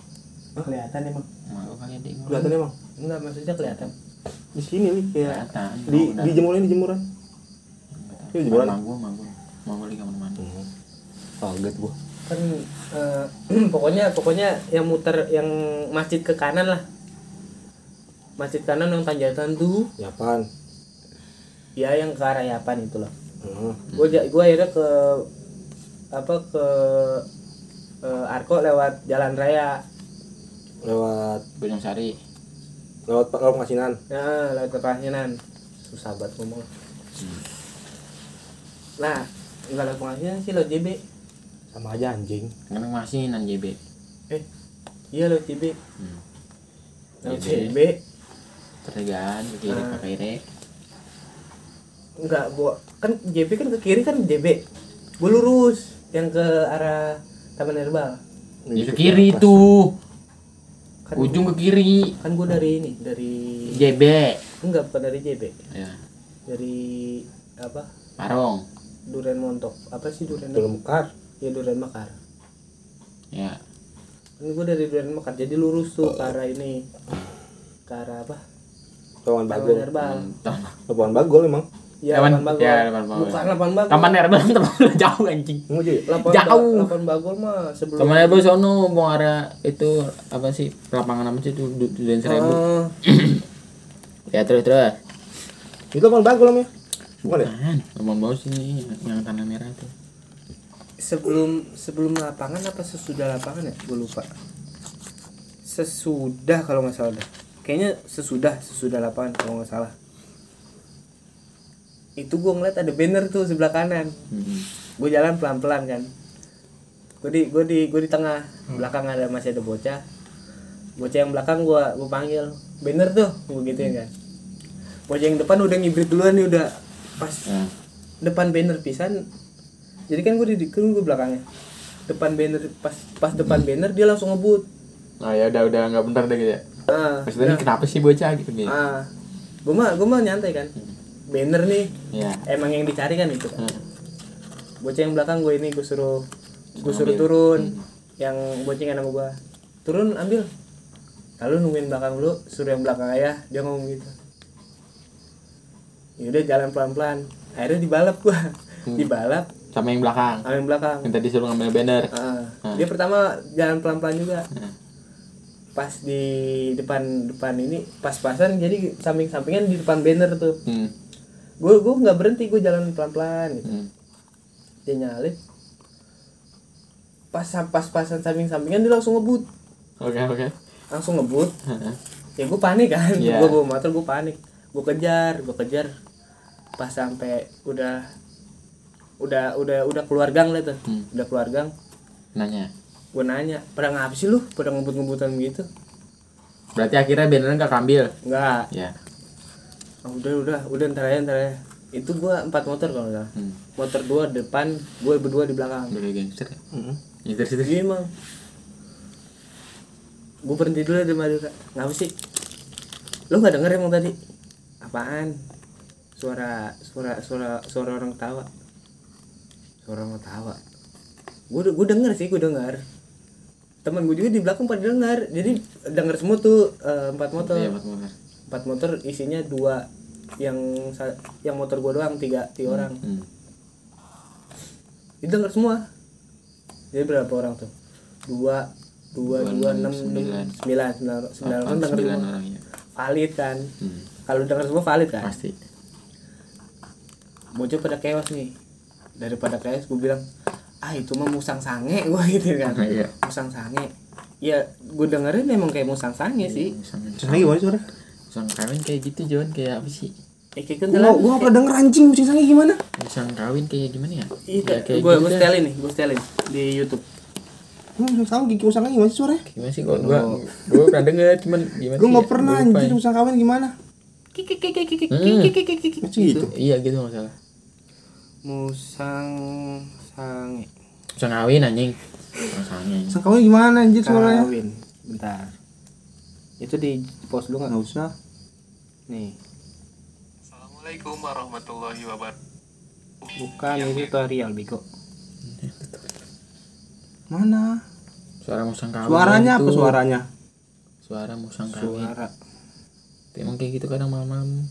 Kelihatan emang. Mau pakai ding. Kelihatan emang. Enggak, maksudnya kelihatan. Di sini nih kayak Kelihatan. di jemuran. Ini jemuran. Manggung. Mau beli kamar mandi. Kaget gua. Kan pokoknya yang muter yang masjid ke kanan lah. Masjid kanan yang tanjatan tuh. Yapan. Ya yang ke arah Yapan itu loh. Hmm. Gua akhirnya ke Arko lewat jalan raya. Lewat Gunung Sari. Pengasinan. Nah, lewat Pengasinan. Susah banget ngomong. Nah, enggak lewat Pengasinan sih lewat JB. Sama aja anjing. Kan masih nan JB. Iya lewat JB. Lewat JB. Pertigaan ke kiri ke kiri. Enggak, gua kan JB kan ke kiri kan JB. Gua lurus yang ke arah Taman Herbal. Ya ke kiri tuh. Kan Ujung ke kiri. kan gua dari ini, dari JB. enggak bukan dari JB. Ya. Dari apa? Parong. Duren Montok. Apa sih Duren? Belum mekar. Ya Duren Mekar. Ya. Kan gua dari Duren Mekar jadi lurus tuh ke arah ini. Ke arah apa? Taman Taman Bagol. Herbal. Taman Bagol emang. Ya, Taman- Lapan Bagol. ya, Lapan Bagol. Bukan Lapan Bagol. Taman Herbal teman jauh anjing. Mau jadi. Jauh. Lapan Bagol mah sebelum. Taman Herbal sono mau arah itu apa sih? Lapangan apa sih itu Duren Seribu. Oh, Ya terus. Itu Taman Bagol namanya. Bukan ya? Kan, Taman Bau sini yang tanah merah tuh. sebelum lapangan apa sesudah lapangan ya? Gue lupa. Sesudah kalau nggak salah dah. Kayaknya sesudah lapangan kalau nggak salah. Itu gue ngeliat ada banner tuh sebelah kanan. Gue jalan pelan-pelan kan. Gue di tengah. Belakang masih ada bocah. Bocah yang belakang gue panggil. Banner tuh, gue gituin kan. Bocah yang depan udah ngibrit duluan nih, udah pas depan banner pisan. Jadi kan gue gue belakangnya. Depan banner pas depan banner dia langsung ngebut. Nah ya udah nggak bener deh gitu ya. Maksudnya kenapa sih bocah gitu nih? Gue mah nyantai kan. Banner nih. Iya. Emang yang dicari kan itu kan. Bocah yang belakang gue suruh Ambil. turun. Yang boncengan sama gue. Turun ambil. Lalu nungguin belakang dulu, suruh yang belakang aja, dia ngomong gitu. Ya udah jalan pelan-pelan. Akhirnya dibalap gue. Dibalap Sama yang belakang. sama yang belakang. Minta disuruh ngambil banner. Dia pertama jalan pelan-pelan juga. Pas di depan ini pas-pasan, jadi samping-sampingan di depan banner tuh. Gue nggak berhenti, gue jalan pelan-pelan gitu. Dia nyalip. Pas-pasan samping-sampingan dia langsung ngebut. Oke. Langsung ngebut. Ya gue panik kan. Iya. Gue bawa motor, gue panik. Gue kejar. Pas sampai udah keluar gang lah tuh. Udah keluar gang. Nanya. Gue nanya, pada ngapa sih lu? Pada ngebut-ngebutan gitu? Berarti akhirnya bannernya nggak ambil. Enggak. Ya. Udah ntar aja. Itu gua 4 motor kalau enggak. Motor 2 depan, gue berdua di belakang. Udah kayak gangster ya. Gitu. Iya emang. Gue berhenti dulu di Madura. Ngapa sih? Lu nggak denger emang tadi? Apaan? Suara orang ketawa. Suara orang ketawa. Gue denger. Temen gue juga di belakang pada denger. Jadi denger semua tuh 4 motor. Iya, 4 motor. 4 motor isinya 2 yang motor gue doang 3 orang. Itu denger semua. Jadi berapa orang tuh? 2 6 9 orang denger semua. Orang, ya. Valid kan? Kalau denger semua valid kan? Pasti. Bocah pada keos nih. Daripada keos gue bilang, itu mah musang sange gue gitu kan. Iya. Musang sange. Ya gue dengerin emang kayak musang sange sih. Sange gimana suara? Musang kawin kayak gitu Jon, kayak apa sih? Kayak kentelan. Gua nggak pernah denger anjing kucing sange gimana? Musang kawin kayak gimana ya? Iya, Ya, kayak gue gitu dah. setelin di YouTube. Sama gigi musang gimana sih suaranya? Gimana sih gua pernah denger cuman gimana Gua sih? nggak pernah anjing musang kawin gimana? Macam gitu. Iya gitu masalah. Musang sange. Musang kawin anjing. Musangnya. Musang kawin gimana anjir suaranya? Kawin. Bentar. Itu di post dulu Nggak nggak? usah. Nih. Assalamualaikum warahmatullahi wabarakatuh. Bukan, itu tutorial bego. Mana? Suara musang kawin. Suaranya itu. apa suaranya? Suara musang kawin. Suara. Emang kayak gitu kadang malam-malam.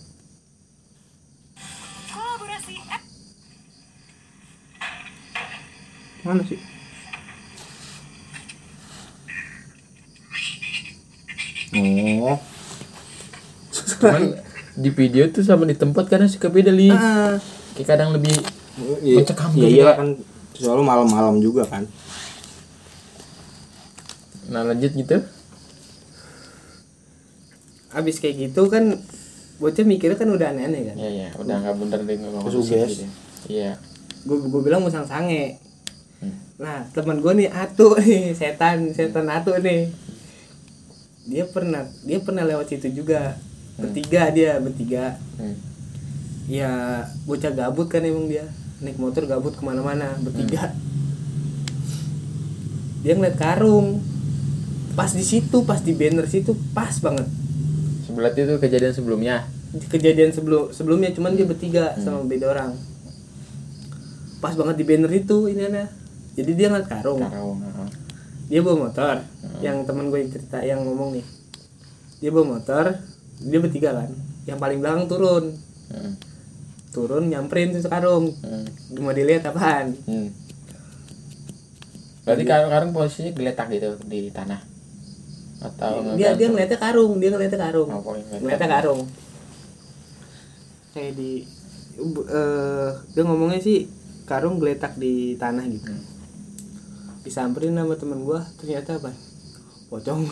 Mana sih? Oh, Cuman di video tuh sama di tempat kadang suka beda li. Kayak kadang lebih mencekam iya gitu iya ya. kan soalnya malam-malam juga kan. Nah lanjut gitu. Abis kayak gitu kan bocah mikirnya kan udah aneh-aneh kan. Iya udah nggak bener deh ngomong Kesuges. gitu. Iya. Gue bilang musang sange. Nah teman gue nih Atu nih setan Atu nih. Dia pernah lewat situ juga. Bertiga. Ya bocah gabut kan emang dia. Naik motor gabut kemana-mana bertiga. Dia ngeliat karung. Pas di situ, pas di banner situ pas banget. Berarti itu kejadian sebelumnya. Kejadian sebelumnya cuman dia bertiga sama beda orang. Pas banget di banner itu ini ada. Jadi dia ngeliat karung. Dia bawa motor. Yang teman gue yang cerita yang ngomong nih. Dia bawa motor, dia bertiga kan. Yang paling belakang turun. Turun nyamperin tuh karung. Mau dilihat apaan? Berarti karung posisinya geletak gitu di tanah. Atau Dia ngeliatnya karung, Oh, ngeliatnya karung. Kayak di dia ngomongnya sih karung geletak di tanah gitu. Disamperin sama temen gua, ternyata apa? Pocong.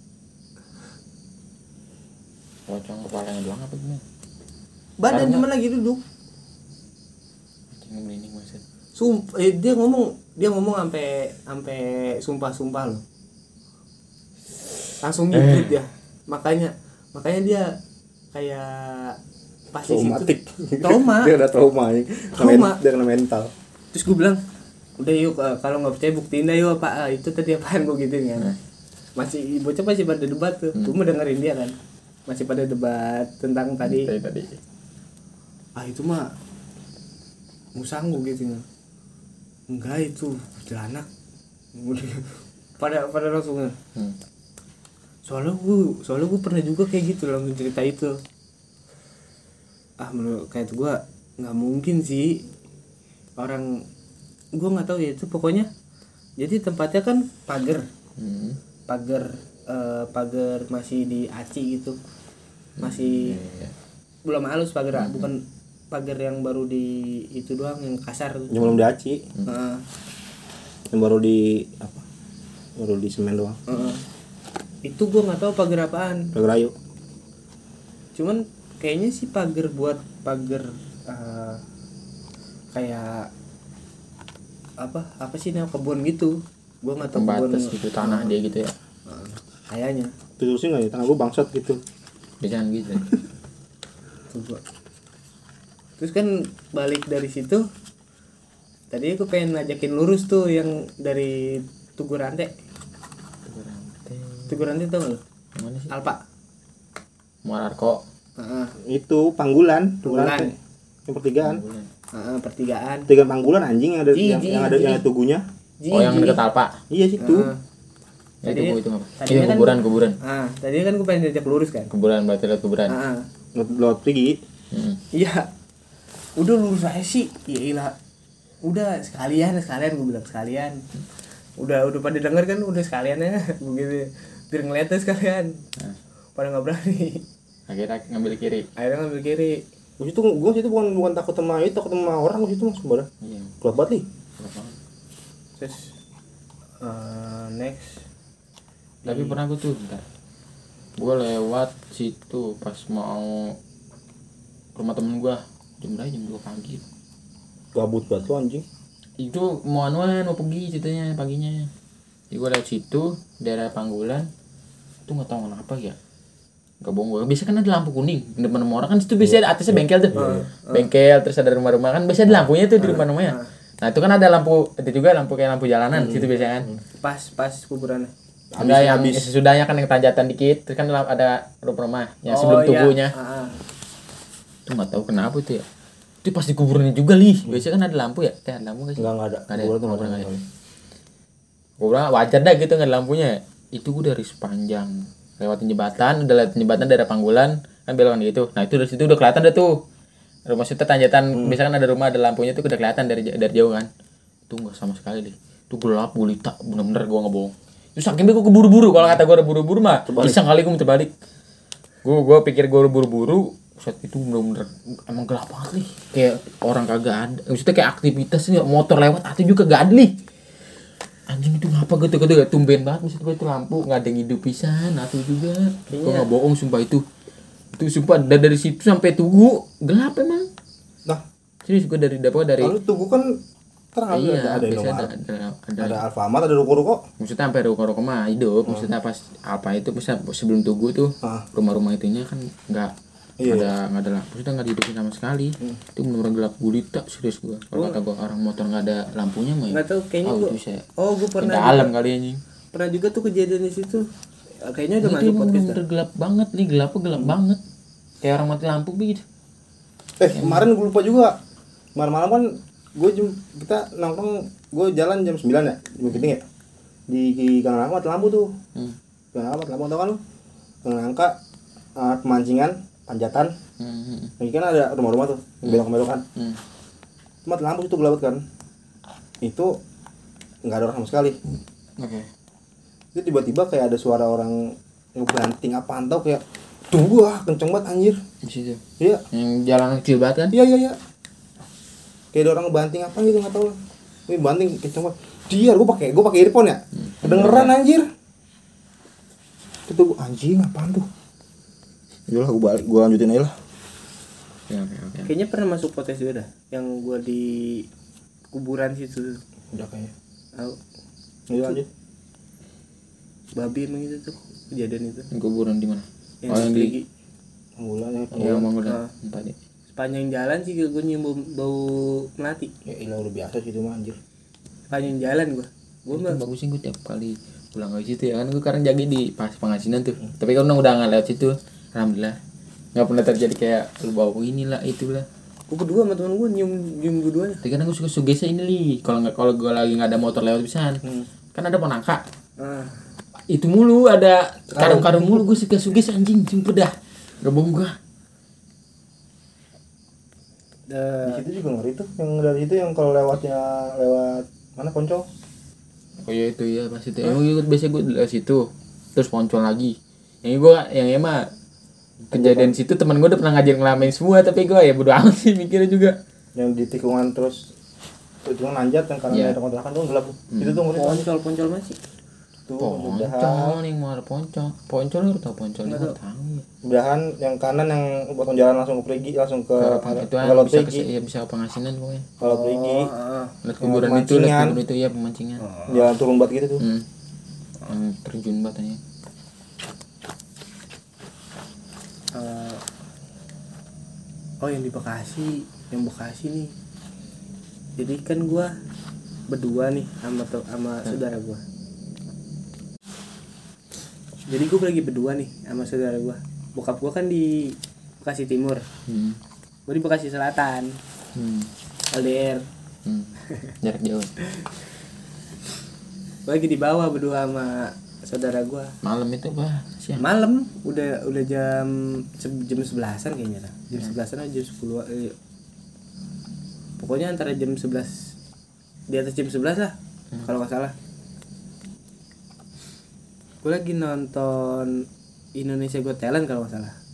Pocong kepalanya doang apa gimana? Badan Karungnya- cuma lagi duduk. Anjing merinding maksud. Dia ngomong sampai sumpah loh. Langsung nyebut dia. Makanya dia kayak pas di Traumatik. situ trauma. Dia ada trauma nih. Trauma. Dia kena mental. Terus gue bilang, udah yuk kalau nggak percaya buktiin dah yuk apa itu tadi apaan gue gituin kan. Masih bocah masih pada debat tuh. Gue mau dengerin dia kan. Masih pada debat tentang tadi. Itu mah musang gue gitu kan. Enggak itu kuntilanak. pada langsung soalnya gue pernah juga kayak gitu langsung cerita itu. Menurut kayak gue nggak mungkin sih orang, gue nggak tahu ya itu pokoknya. Jadi tempatnya kan pagar masih di aci gitu, masih belum halus pagar, bukan pagar yang baru di itu doang yang kasar tuh. Yang belum diaci. Yang baru di apa? Baru di semen doang. Itu gue nggak tahu pagar apaan. Pagar ayu. Cuman kayaknya sih pagar buat pagar kayak apa sih namanya kebun gitu. Gue nggak tahu kebun Pembatas gitu tanah dia gitu ya. kayaknya. Terusin nggak ya? Tangan gue bangsat gitu. Jangan gitu. Coba. Terus kan balik dari situ. Tadi aku pengen ngajakin lurus tuh yang dari Tugu Rantai. Tugu Rantai tau gak lo? Mana sih? Alpa. Muararko. Itu Panggulan. Panggulan. Yang pertigaan. Pertigaan. Pertigaan Panggulan anjing yang ada Ji, yang ada tugunya. Oh yang dekat Alpa. Iya situ. Ya, Tadinya- itu apa? tadinya Itu kan- kuburan. Tadi kan gue pengen diajak lurus kan. Kuburan berarti lewat kuburan. Lewat pergi. Iya. Udah lurus aja sih. Iya. Udah sekalian gue bilang sekalian. Udah pada denger kan udah sekalian ya begitu. Biar ngeliatnya sekalian. Pada nggak berani. Akhirnya ngambil kiri. Akhirnya ngambil kiri. Gue situ bukan takut sama itu, takut sama orang gue situ mas sebenarnya. Iya. Gelap banget nih. Terus next. Tapi pernah gue tuh bentar. Gue lewat situ pas mau ke rumah temen gue. Jam 2 pagi. Gabut banget tuh anjing. Itu mau pergi ceritanya paginya. Jadi gue lewat situ daerah Panggulan. Itu nggak tahu kenapa ya. Gak bohong gue. Biasa kan ada lampu kuning di depan rumah orang kan situ biasanya atasnya bengkel tuh. Bengkel terus ada rumah-rumah kan biasanya ada lampunya tuh di depan rumahnya. Nah itu kan ada lampu itu juga lampu kayak lampu jalanan situ biasanya kan. Pas kuburannya. Enggak yang sesudahnya kan yang tanjatan dikit terus kan ada rumah yang sebelum tubuhnya. Itu nggak tahu kenapa itu ya. Itu pas di kuburannya juga biasanya kan ada lampu ya. Ada lampu nggak sih? Enggak ada. Nggak ada. Kuburan tuh Nggak nggak ada. Gue bilang wajar dah gitu nggak ada lampunya. Itu gue dari sepanjang lewatin jembatan, udah lewatin jembatan daerah Panggulan kan belokan gitu. Nah itu dari situ udah kelihatan deh tuh rumah situ tanjatan. Misalkan ada rumah ada lampunya tuh udah kelihatan dari jauh kan. Itu nggak sama sekali deh, itu gelap gulita bener-bener gue nggak bohong. Itu saking gue keburu-buru, kalau kata gue udah buru-buru mah bisa kali gue muter balik. Gue pikir gue udah buru-buru, saat itu bener-bener emang gelap banget nih, kayak orang kagak ada. Maksudnya kayak aktivitas nih, motor lewat atau juga gak ada nih. Anjing itu ngapa gitu tumben banget. Maksud gue itu lampu nggak ada yang hidup pisan atau juga. Gue nggak bohong sumpah itu sumpah dari situ sampai Tugu gelap emang. Nah, Serius gue dari dapur dari. lalu Tugu kan terang Iya, ada biasanya Indomaret, ada Alfamart, ada ruko-ruko. Maksudnya sampai ruko-ruko mah hidup. Maksudnya pas apa itu bisa sebelum Tugu tuh rumah-rumah itunya kan nggak ada lampu, maksudnya nggak dihidupin sama sekali. Itu benar-benar gelap gulita, serius gua. Kalau kata gua orang motor nggak ada lampunya mah. Nggak tahu kayaknya gua. Gua pernah. Dalam kali anjing. Pernah juga tuh kejadian di situ. Kayaknya udah Itu masuk podcast. bener gelap banget nih, gelap banget. Kayak orang mati lampu begitu. Kemarin gue lupa juga. Malam-malam kan kita nongkrong, gue jalan jam 9 ya, mungkin ya. Di Gang Nangka mati lampu tuh. Gang Nangka mati lampu, tau kan lu? Gang Nangka pemancingan, panjatan. Lagi kan ada rumah-rumah tuh, belok-belokan. Mati lampu itu gelap kan. Itu nggak ada orang sama sekali. Oke. Itu tiba-tiba kayak ada suara orang ngebanting apaan tau, kayak tunggu kenceng banget anjir. Di situ. Iya. Yang jalan kecil banget kan? Iya. Kayak ada orang ngebanting apa gitu nggak tahu lah. Ini banting kenceng banget. Dia gue pakai earphone ya. Kedengeran anjir. Itu gue anjing apaan tuh? Yalah gue lanjutin aja lah. Oke. Kayaknya pernah masuk podcast juga dah. Yang gua di kuburan situ. Udah kayaknya. Tahu. Iya lanjut. Babi emang itu tuh kejadian itu. Yang kuburan di mana? Yang di Mulanya Iya, Manggulan. Tadi. sepanjang jalan sih gue nyium bau melati. ya ilah udah biasa sih itu mah anjir. Sepanjang jalan gue Itu bagusnya gue tiap kali pulang ke situ ya kan, gue sekarang jaga di pas pengasinan tuh. Tapi kan udah nggak lewat situ, alhamdulillah nggak pernah terjadi kayak lu bau inilah itulah. gue berdua sama temen gue nyium berdua. Tapi kadang gue suka sugesnya ini li, kalau gue lagi nggak ada motor lewat pisan, kan ada ponaka. Itu mulu ada karung mulu, gue suka suges anjing sumpah dah, gak bohong gue. Di situ juga ngeri tuh, yang dari situ yang kalau lewat mana Poncol. Oh iya itu ya pas itu. Emang gue biasa gue dari situ terus Poncol lagi. Yang emang kejadian situ teman gue udah pernah ngajarin ngelamin semua, tapi gue ya bodo amat sih mikirnya juga. Yang di tikungan terus nanjat yang karena ada kontrakan tuh gelap. Itu tuh ngeri. Poncol masih. Tuh Poncol yang mau Poncol lu tau Poncol itu tahu. Udahan yang kanan yang potong jalan langsung ke Perigi, langsung ke itu kalau bisa Perigi. bisa pengasinan pokoknya. Kalau Perigi. Lihat kuburan itu ya pemancingan. Jalan turun bat gitu tuh. Yang terjun batanya. Yang di Bekasi, nih. Jadi kan gue berdua nih sama saudara gue. Jadi gue lagi berdua nih sama saudara gue. Bokap gue kan di Bekasi Timur, gue di Bekasi Selatan, LDR. Jarak jauh. Gue lagi di bawah berdua sama saudara gue. Malam itu bah siang. Malam udah jam 11-an kayaknya lah. Jam 11-an atau jam 10. Pokoknya antara jam 11, di atas jam 11 lah kalau nggak salah. Gue lagi nonton Indonesia Got Talent kalau nggak salah.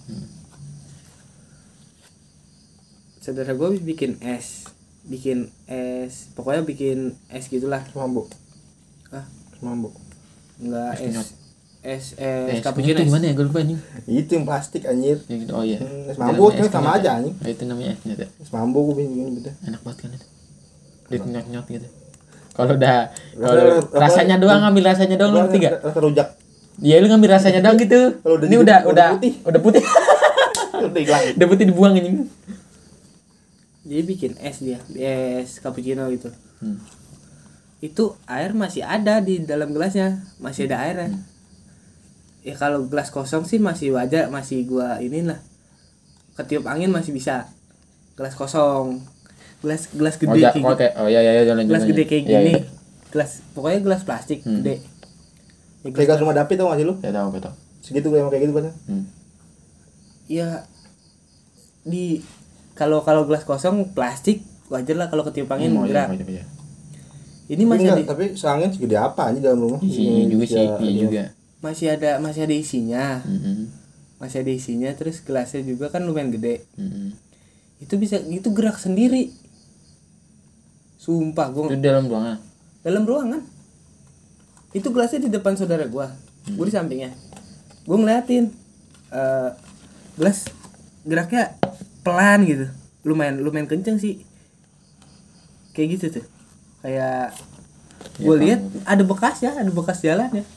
Saudara gue bikin es, pokoknya bikin es gitulah. Semambo. Semambo. Enggak es cappuccino itu gimana ya, gue lupa nih. Itu yang plastik anjir. Oh iya. Es mambo kan sama aja anjing. Itu namanya es nyata. Es mambo gue bikin gitu. Enak banget kan itu. Nyot gitu. Kalau rasanya doang, ngambil rasanya doang lu ngerti enggak? Rasa rujak. Iya, lu ngambil rasanya doang gitu. Ini udah putih. Udah putih. Udah putih dibuang anjing. Jadi bikin es dia, es cappuccino gitu. Itu air masih ada di dalam gelasnya, masih ada airnya. Ya kalau gelas kosong sih masih wajar, masih gua inilah. Ketiup angin masih bisa. Gelas kosong. Gelas gede kayak gitu. Jalan. Gelas gede kayak gini. Gelas pokoknya gelas plastik gede. Kayak gas rumah Dapi tau gak sih lu? Ya tahu. segitu emang kayak gitu kan. Ya di kalau gelas kosong plastik wajar lah kalau ketiup angin gerak. Ini masih ada, tapi seangin segede apa aja dalam rumah. Isinya juga sih, iya juga. masih ada isinya. Masih ada isinya, terus gelasnya juga kan lumayan gede. Itu bisa itu gerak sendiri. Sumpah gue. Itu dalam ruangan. Dalam ruangan. Itu gelasnya di depan saudara gue di sampingnya. Gue ngeliatin gelas geraknya pelan gitu, lumayan kenceng sih, kayak gitu tuh, kayak gue lihat ada bekas jalan ya.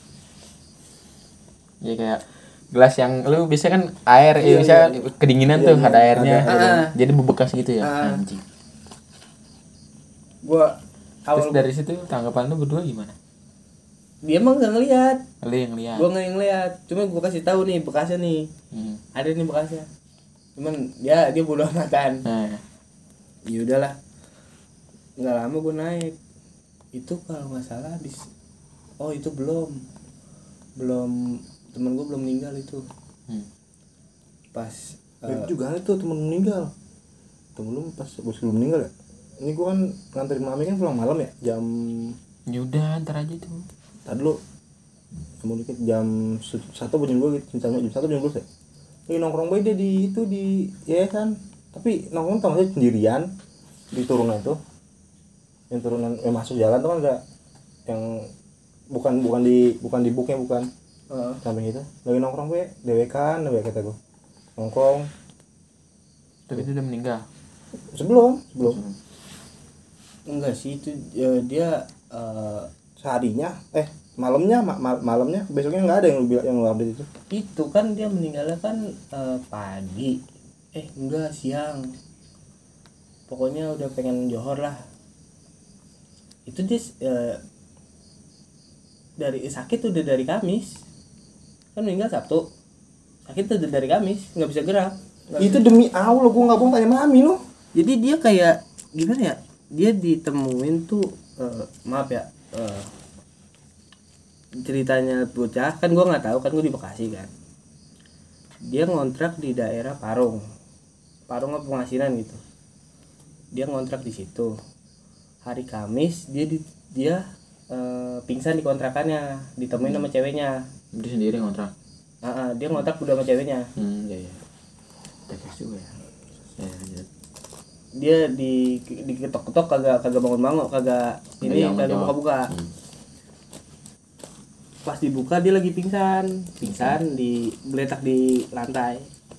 Ya kayak gelas yang lu bisa kan air, bisa kedinginan tuh ada airnya, jadi bebekas gitu ya. Anjing. Gua Terus dari situ tanggapan lu berdua gimana? Dia emang nggak ngelihat. Lu yang lihat. Gua nggak ngelihat, cuma gua kasih tahu nih bekasnya nih. Ada nih bekasnya. Cuman dia bodo amatan. Ya udahlah. Nggak lama gua naik. Itu kalau nggak salah habis. Oh itu belum temen gua belum meninggal itu. Pas itu juga ada tuh temen meninggal. Temen lu pas belum meninggal ya? Ini gua kan nganterin mami kan pulang malam ya, jam. Ya udah ntar aja tuh. Tadi dulu mau dikit jam 1 jam 2 gitu, jam 1 jam 2 ya. Ini nongkrong bae dia di yayasan. Tapi nongkrong tau aja sendirian di turunan tuh. Yang turunan masuk jalan tuh kan ada yang bukan di booknya bukan. Samping itu. Lagi nongkrong bae, dewekan kata gua. Nongkrong. Tapi itu udah meninggal. Sebelum. enggak sih itu dia seharinya malamnya besoknya nggak ada yang lu update itu. Itu kan dia meninggalnya kan pagi. Enggak siang. Pokoknya udah pengen johor lah. Itu dia dari sakit udah dari Kamis. Kan meninggal Sabtu. Sakit udah dari Kamis, nggak bisa gerak. Itu demi Allah gua nggak bohong, tanya mami lo. Jadi dia kayak gimana ya? Dia ditemuin tuh maaf ya. Ceritanya bocah kan gue nggak tahu kan, gue di Bekasi kan. Dia ngontrak di daerah Parung apa Pengasinan gitu. Dia ngontrak di situ. Hari Kamis dia pingsan di kontrakannya, ditemuin sama ceweknya. Dia sendiri ngontrak. Dia ngontrak udah sama ceweknya. Iya. Tegas juga ya. Dia diketok-ketok kagak bangun-bangun, kagak buka-buka. Pas dibuka dia lagi pingsan digeletak di lantai.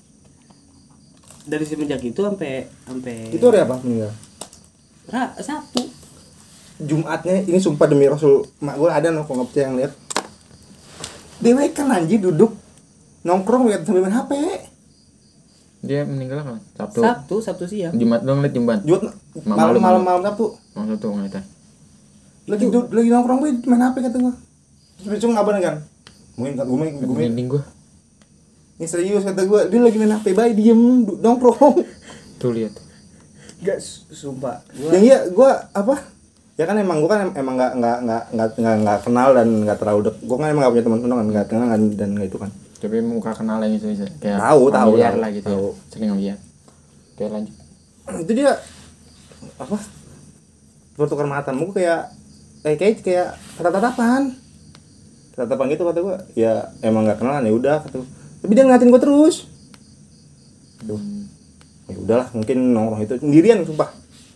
Dari semenjak itu sampai Itu hari apa meninggal? Sabtu. Jumatnya ini sumpah demi Rasul, mak gue ada kok nggak percaya yang lihat. Dewe kan anjir duduk nongkrong lihat sambil main HP. Dia meninggal kan? Sabtu siang. Jumat dong liat Jumat. Malam Sabtu. Sabtu ngeliatnya. Lagi nongkrong gue main HP kata gue. Terus cuma ngabarin kan. Mungkin gue. Ini serius kata gue, dia lagi main HP baik diem nongkrong. Tuh lihat. Gak sumpah. Gue apa? Ya kan emang gue kan emang nggak kenal dan nggak terlalu dek. Gue kan emang nggak punya teman kan, nggak kenal dan nggak itu kan. Tapi muka kenal yang itu kayak tahu lah gitu. Tahu. Ya. Sering ngeliat. Oke lanjut. Itu dia apa? Bertukar mata muka kayak tatapan gitu kata gue. Ya emang nggak kenalan ya udah kata gue. Tapi dia ngeliatin gue terus. Aduh. Ya udahlah, mungkin nongkrong itu sendirian sumpah.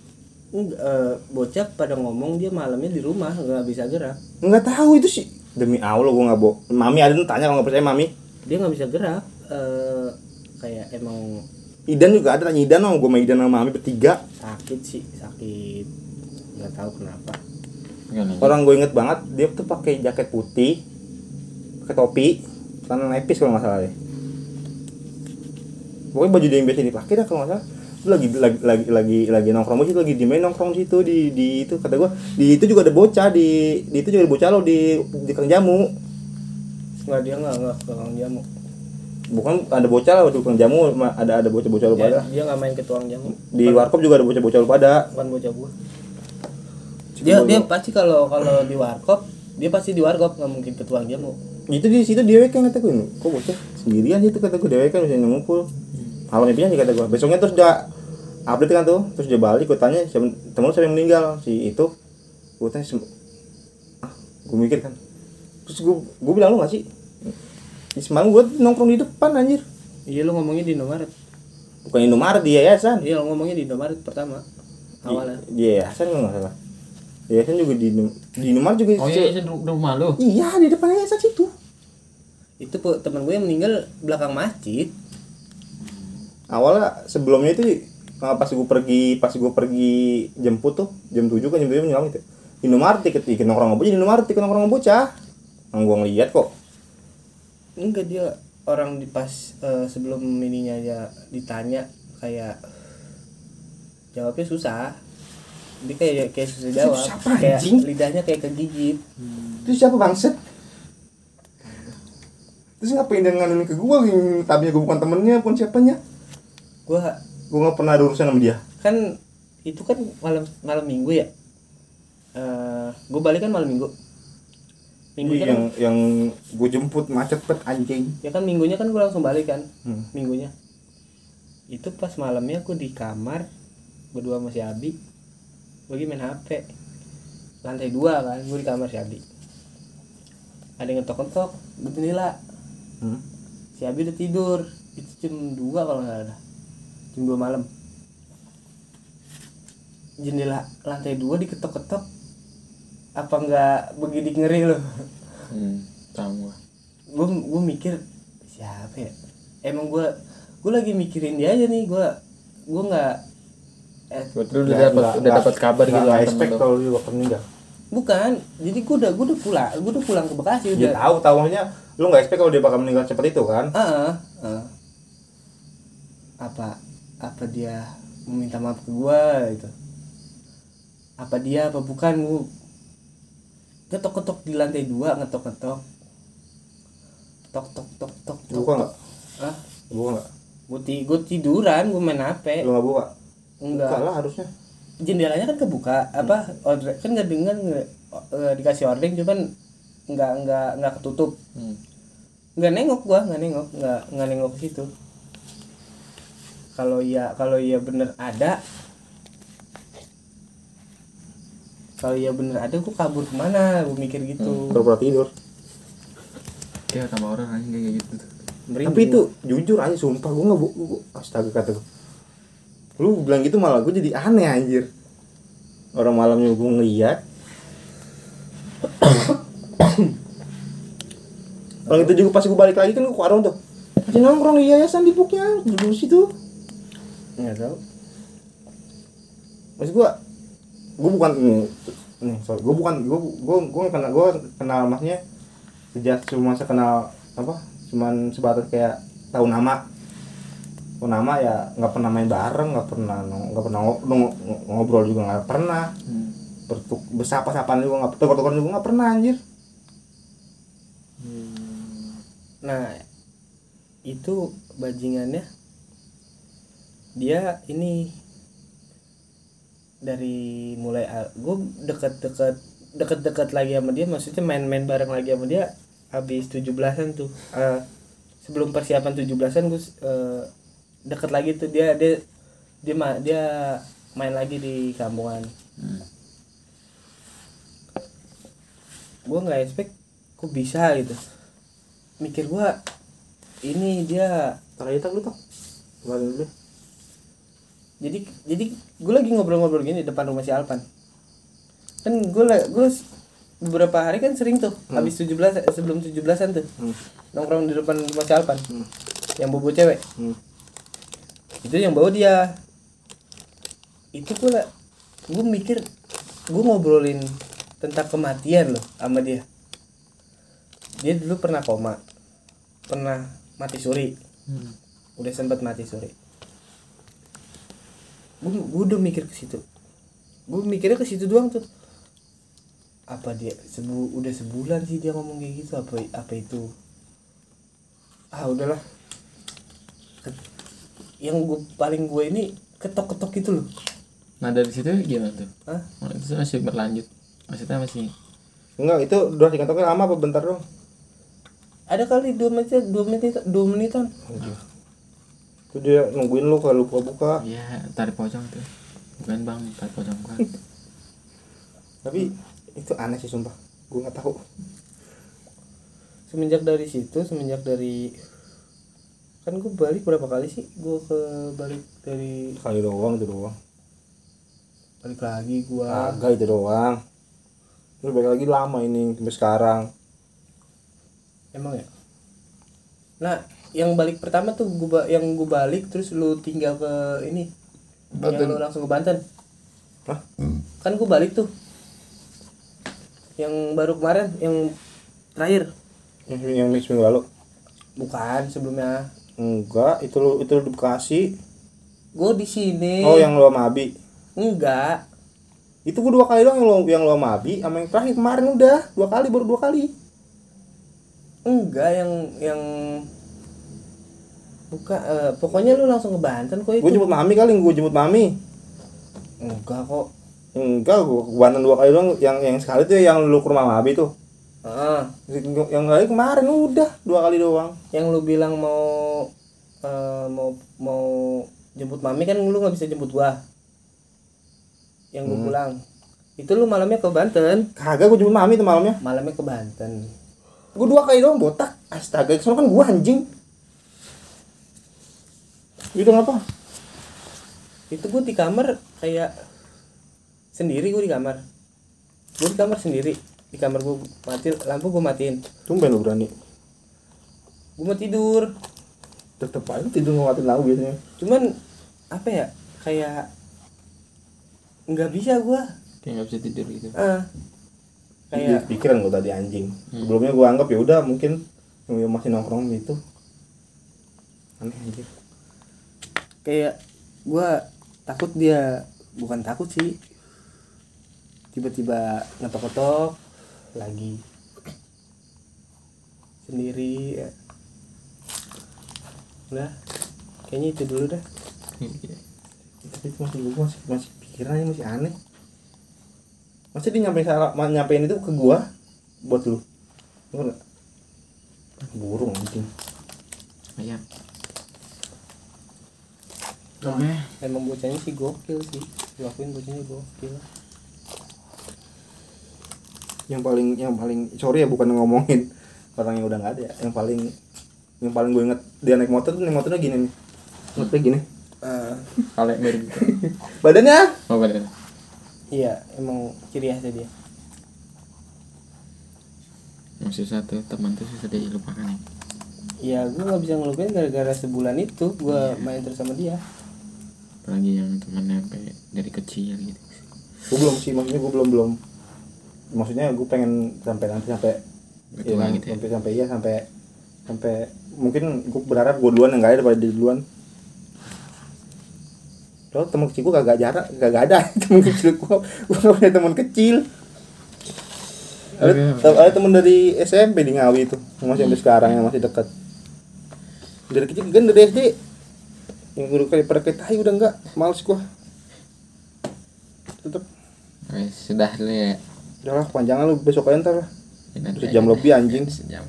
Bocah pada ngomong dia malamnya di rumah nggak bisa gerak. Nggak tahu itu sih. Demi Allah gue nggak bohong. Mami ada tanya kalau nggak percaya mami. Dia nggak bisa gerak. Kayak emang. Idan juga ada, tanya Idan gue sama Idan sama mami bertiga. Sakit. Nggak tahu kenapa. Orang gue inget banget dia tuh pakai jaket putih, pakai topi, celana nepis kalau nggak salah deh. Pokoknya baju dia yang biasa dipakai dah kalau nggak salah. Itu lagi nongkrong situ, lagi dimain nongkrong situ di itu kata gue. Di itu juga ada bocah di itu juga ada bocah lo di kang jamu. Nggak, dia nggak ke kang jamu. Bukan ada bocah lah di kang jamu, ada bocah-bocah lu pada. Dia nggak main ke tukang jamu. Di warkop juga ada bocah-bocah lu pada. Bukan bocah gua. Dia pasti kalau di warkop dia pasti di warkop, nggak mungkin ke tukang jamu. Itu di situ dewek kan kata gue, kok bocah sendirian situ kata gue, dewek kan bisa ngumpul. Awalnya pinya sih kata gue. Besoknya terus dia update kan tuh, terus dia balik, gue tanya temen siapa yang meninggal, si itu. Gue tanya gue mikir kan. Terus gue bilang lu nggak sih? Semalam gue nongkrong di depan anjir. Iya lu ngomongnya di Indomaret. Bukan Indomaret, di yayasan. Iya lu ngomongnya di Indomaret pertama awalnya. Di yayasan kalau nggak salah. Yayasan juga di Indomaret juga. Oh iya, itu rumah lu. Iya, di depan yayasan situ. Itu temen gue yang meninggal belakang masjid. Awalnya sebelumnya itu pas gue pergi jemput tuh jam 7 kan, jam 7 menjelang itu. Indomaret ikut nongkrong bocah, di Indomaret ikut nongkrong bocah. Yang gue ngeliat kok. Enggak, dia orang di pas sebelum ininya aja ditanya kayak jawabnya susah. Dia kayak susah jawab. Siapa, kayak anjing? lidahnya kayak kegigit. Itu siapa bangset? Terus ngapain dia nganuin ke gue, yang tadinya gue bukan temennya, bukan siapanya. Gue Gak pernah ada urusan sama dia. kan itu kan malam minggu ya. Gue balik kan malam minggu. Minggunya kan, yang gue jemput macet bet anjing. ya kan minggunya kan gue langsung balik kan. Minggunya. Itu pas malamnya aku di kamar berdua sama si Abi. Gue lagi main HP. Lantai 2 kan, gue di kamar si Abi. Ada yang ngetok-ngetok di jendela. Si Abi udah tidur. Itu jam 2 kalau nggak ada. Jam 2 malam. Jendela lantai 2 diketok-ketok. Apa nggak begini ngeri loh? Sama. Gue mikir siapa ya? Emang gue lagi mikirin dia aja nih. Gue nggak Betul, udah dapat kabar gitu Gak lah expect temen lu. kalau dia bakal meninggal. bukan. Jadi gue udah pulang ke Bekasi Dia udah. tahunya lu nggak expect kalau dia bakal meninggal seperti itu kan? Apa dia meminta maaf ke gua gitu, apa dia apa bukan. Gua ketok-ketok di lantai 2, ngetok-ngetok, tok. Buka nggak? Ah, Buka nggak? gua tiduran, gua main HP. Lu nggak buka? Enggak, Buka lah harusnya. jendelanya kan kebuka. Apa order kan nggak dengar, dikasih ordeng cuman nggak ketutup. Nggak nengok nggak nengok ke situ. Kalau iya bener ada, gue kabur kemana? Gue mikir gitu. Pura-pura tidur. Kayak sama orang anjing kayak gitu tuh. Tapi itu jujur aja sumpah gue nggak astaga kata gue. Lu bilang gitu malah gue jadi aneh anjir. Orang malamnya gue ngeliat. Orang itu juga pas gue balik lagi kan gue ke warung tuh. Masih nongkrong di yayasan di Puknya, duduk situ. Nggak tahu. Maksud gue bukan gue kenal masnya sejak cuma saya kenal apa, cuman sebatas kayak tahu nama ya, nggak pernah main bareng, nggak pernah ngobrol juga nggak pernah, bersapa-sapaan juga nggak, tegur-tegur juga nggak pernah anjir. Nah itu bajingannya dia ini dari mulai gue deket lagi sama dia, maksudnya main bareng lagi sama dia habis 17-an tuh. Sebelum persiapan 17-an gue deket lagi tuh, dia main lagi di kampungan. Gue nggak expect kok bisa gitu. Mikir gue ini dia Terakhir lu tuh kemarin dulu. jadi gue lagi ngobrol-ngobrol gini depan rumah si Alpan. Kan gue beberapa hari kan sering tuh habis 17 sebelum 17-an tuh nongkrong di depan rumah si Alpan. Yang bobo cewek. Itu yang bawa dia. Itu gue mikir, gue ngobrolin tentang kematian loh sama dia. Dia dulu pernah koma, pernah mati suri, udah sempat mati suri. Gue udah mikir ke situ, gue mikirnya ke situ doang tuh. Apa dia udah sebulan sih dia ngomong kayak gitu, apa itu? Udahlah. Yang gue ini ketok-ketok gitu loh. Nah dari situ gimana tuh? Hah? Itu masih berlanjut, maksudnya masih Enggak, itu durasi ngantoknya lama apa bentar dong? Ada kali 2 menitan. Itu dia nungguin lu kalau buka-buka. Iya, tarik pocong tuh. Bukan bang, tarik pocong gua. Tapi itu aneh sih sumpah. Gue nggak tahu. Semenjak dari kan gue balik berapa kali sih? Gue balik dari Kali doang itu doang. balik lagi gue. Agak itu doang. Terus balik lagi lama ini sampai sekarang. Emang ya? Nah, yang balik pertama tuh yang gue balik terus lu tinggal ke ini. Banten. Yang lu langsung ke Banten. Hah? Kan gue balik tuh. Yang baru kemarin, yang terakhir. Yang seminggu lalu. Bukan, sebelumnya. Enggak, itu lu di Bekasi. Gue di sini. Oh, yang lu sama Abi. Enggak. Itu gue 2 kali doang yang lu sama Abi, sama yang terakhir kemarin udah 2 kali, baru 2 kali. Enggak, yang bukan, pokoknya lu langsung ke Banten kok itu. Gue jemput Mami kali, gue jemput Mami. Enggak kok. Enggak, gue ke Banten 2 kali doang. Yang sekali tuh yang lu ke rumah Mami tuh. Yang kali kemarin udah 2 kali doang. Yang lu bilang mau jemput Mami kan lu nggak bisa jemput gua. Yang gua pulang. Itu lu malamnya ke Banten. Kagak, gue jemput Mami tuh malamnya. Malamnya ke Banten. Gue 2 kali doang botak. Astaga, soalnya kan gue anjing. Itu ngapa? Itu gua di kamar kayak sendiri, gua di kamar. Gua di kamar sendiri. Di kamar gua lampu gua matiin. Tumben lu berani. Gua mau tidur. Tetep aja tidur ngamatin lampu biasanya. Cuman apa ya? Kayak nggak bisa gua. Kayak nggak bisa tidur gitu. Kayak Pikiran gue tadi anjing. Sebelumnya gue anggap ya udah mungkin masih nongkrong gitu. Aneh anjir. kayak gua takut dia, bukan takut sih, tiba-tiba ngetok-ngetok lagi sendiri ya. Udah kayaknya itu dulu dah. Tapi itu masih pikirannya masih aneh. Masa dia nyampein itu ke gua buat lu? Enggak. Burung anjing. Ayam. Oke. Emang bocahnya sih gokil sih, lakuin bocahnya gokil. Yang paling sorry ya, bukan ngomongin orang yang udah nggak ada ya. Yang paling gue inget dia naik motor tuh, naik motornya gini nih. Motornya gini. Kalau yang mirip gitu. Badannya Oh bener. Iya, emang ciri khasnya dia. Masih satu teman tuh susah dilupakan ya. Iya, gue nggak bisa ngelupain gara-gara sebulan itu gue main terus sama dia. Apalagi yang temannya kayak dari kecil gitu. gue belum sih, maksudnya gue belum maksudnya gue pengen sampai Betul gitu ya. sampai mungkin gue berharap gue duluan yang gak ada daripada dia duluan. Lo teman kecil gue gak ada teman kecil gue gak punya teman kecil. Ada teman dari SMP di Ngawi itu yang masih sampai sekarang, yang masih dekat dari kecil kan, dari SD yang udah kayak pada kayak tai udah enggak, males gue tetep. Sudah dulu ya. Udah lah, panjangan lu besok aja ntar lah. Ini Sejam lebih anjing. Sejam.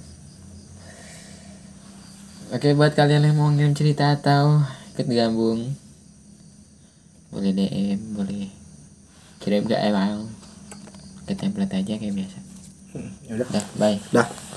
Oke, buat kalian yang mau ngirim cerita atau ikut gabung, boleh DM, boleh kirim ke email, ke template aja kayak biasa. Ya udah. Dah, bye. Dah.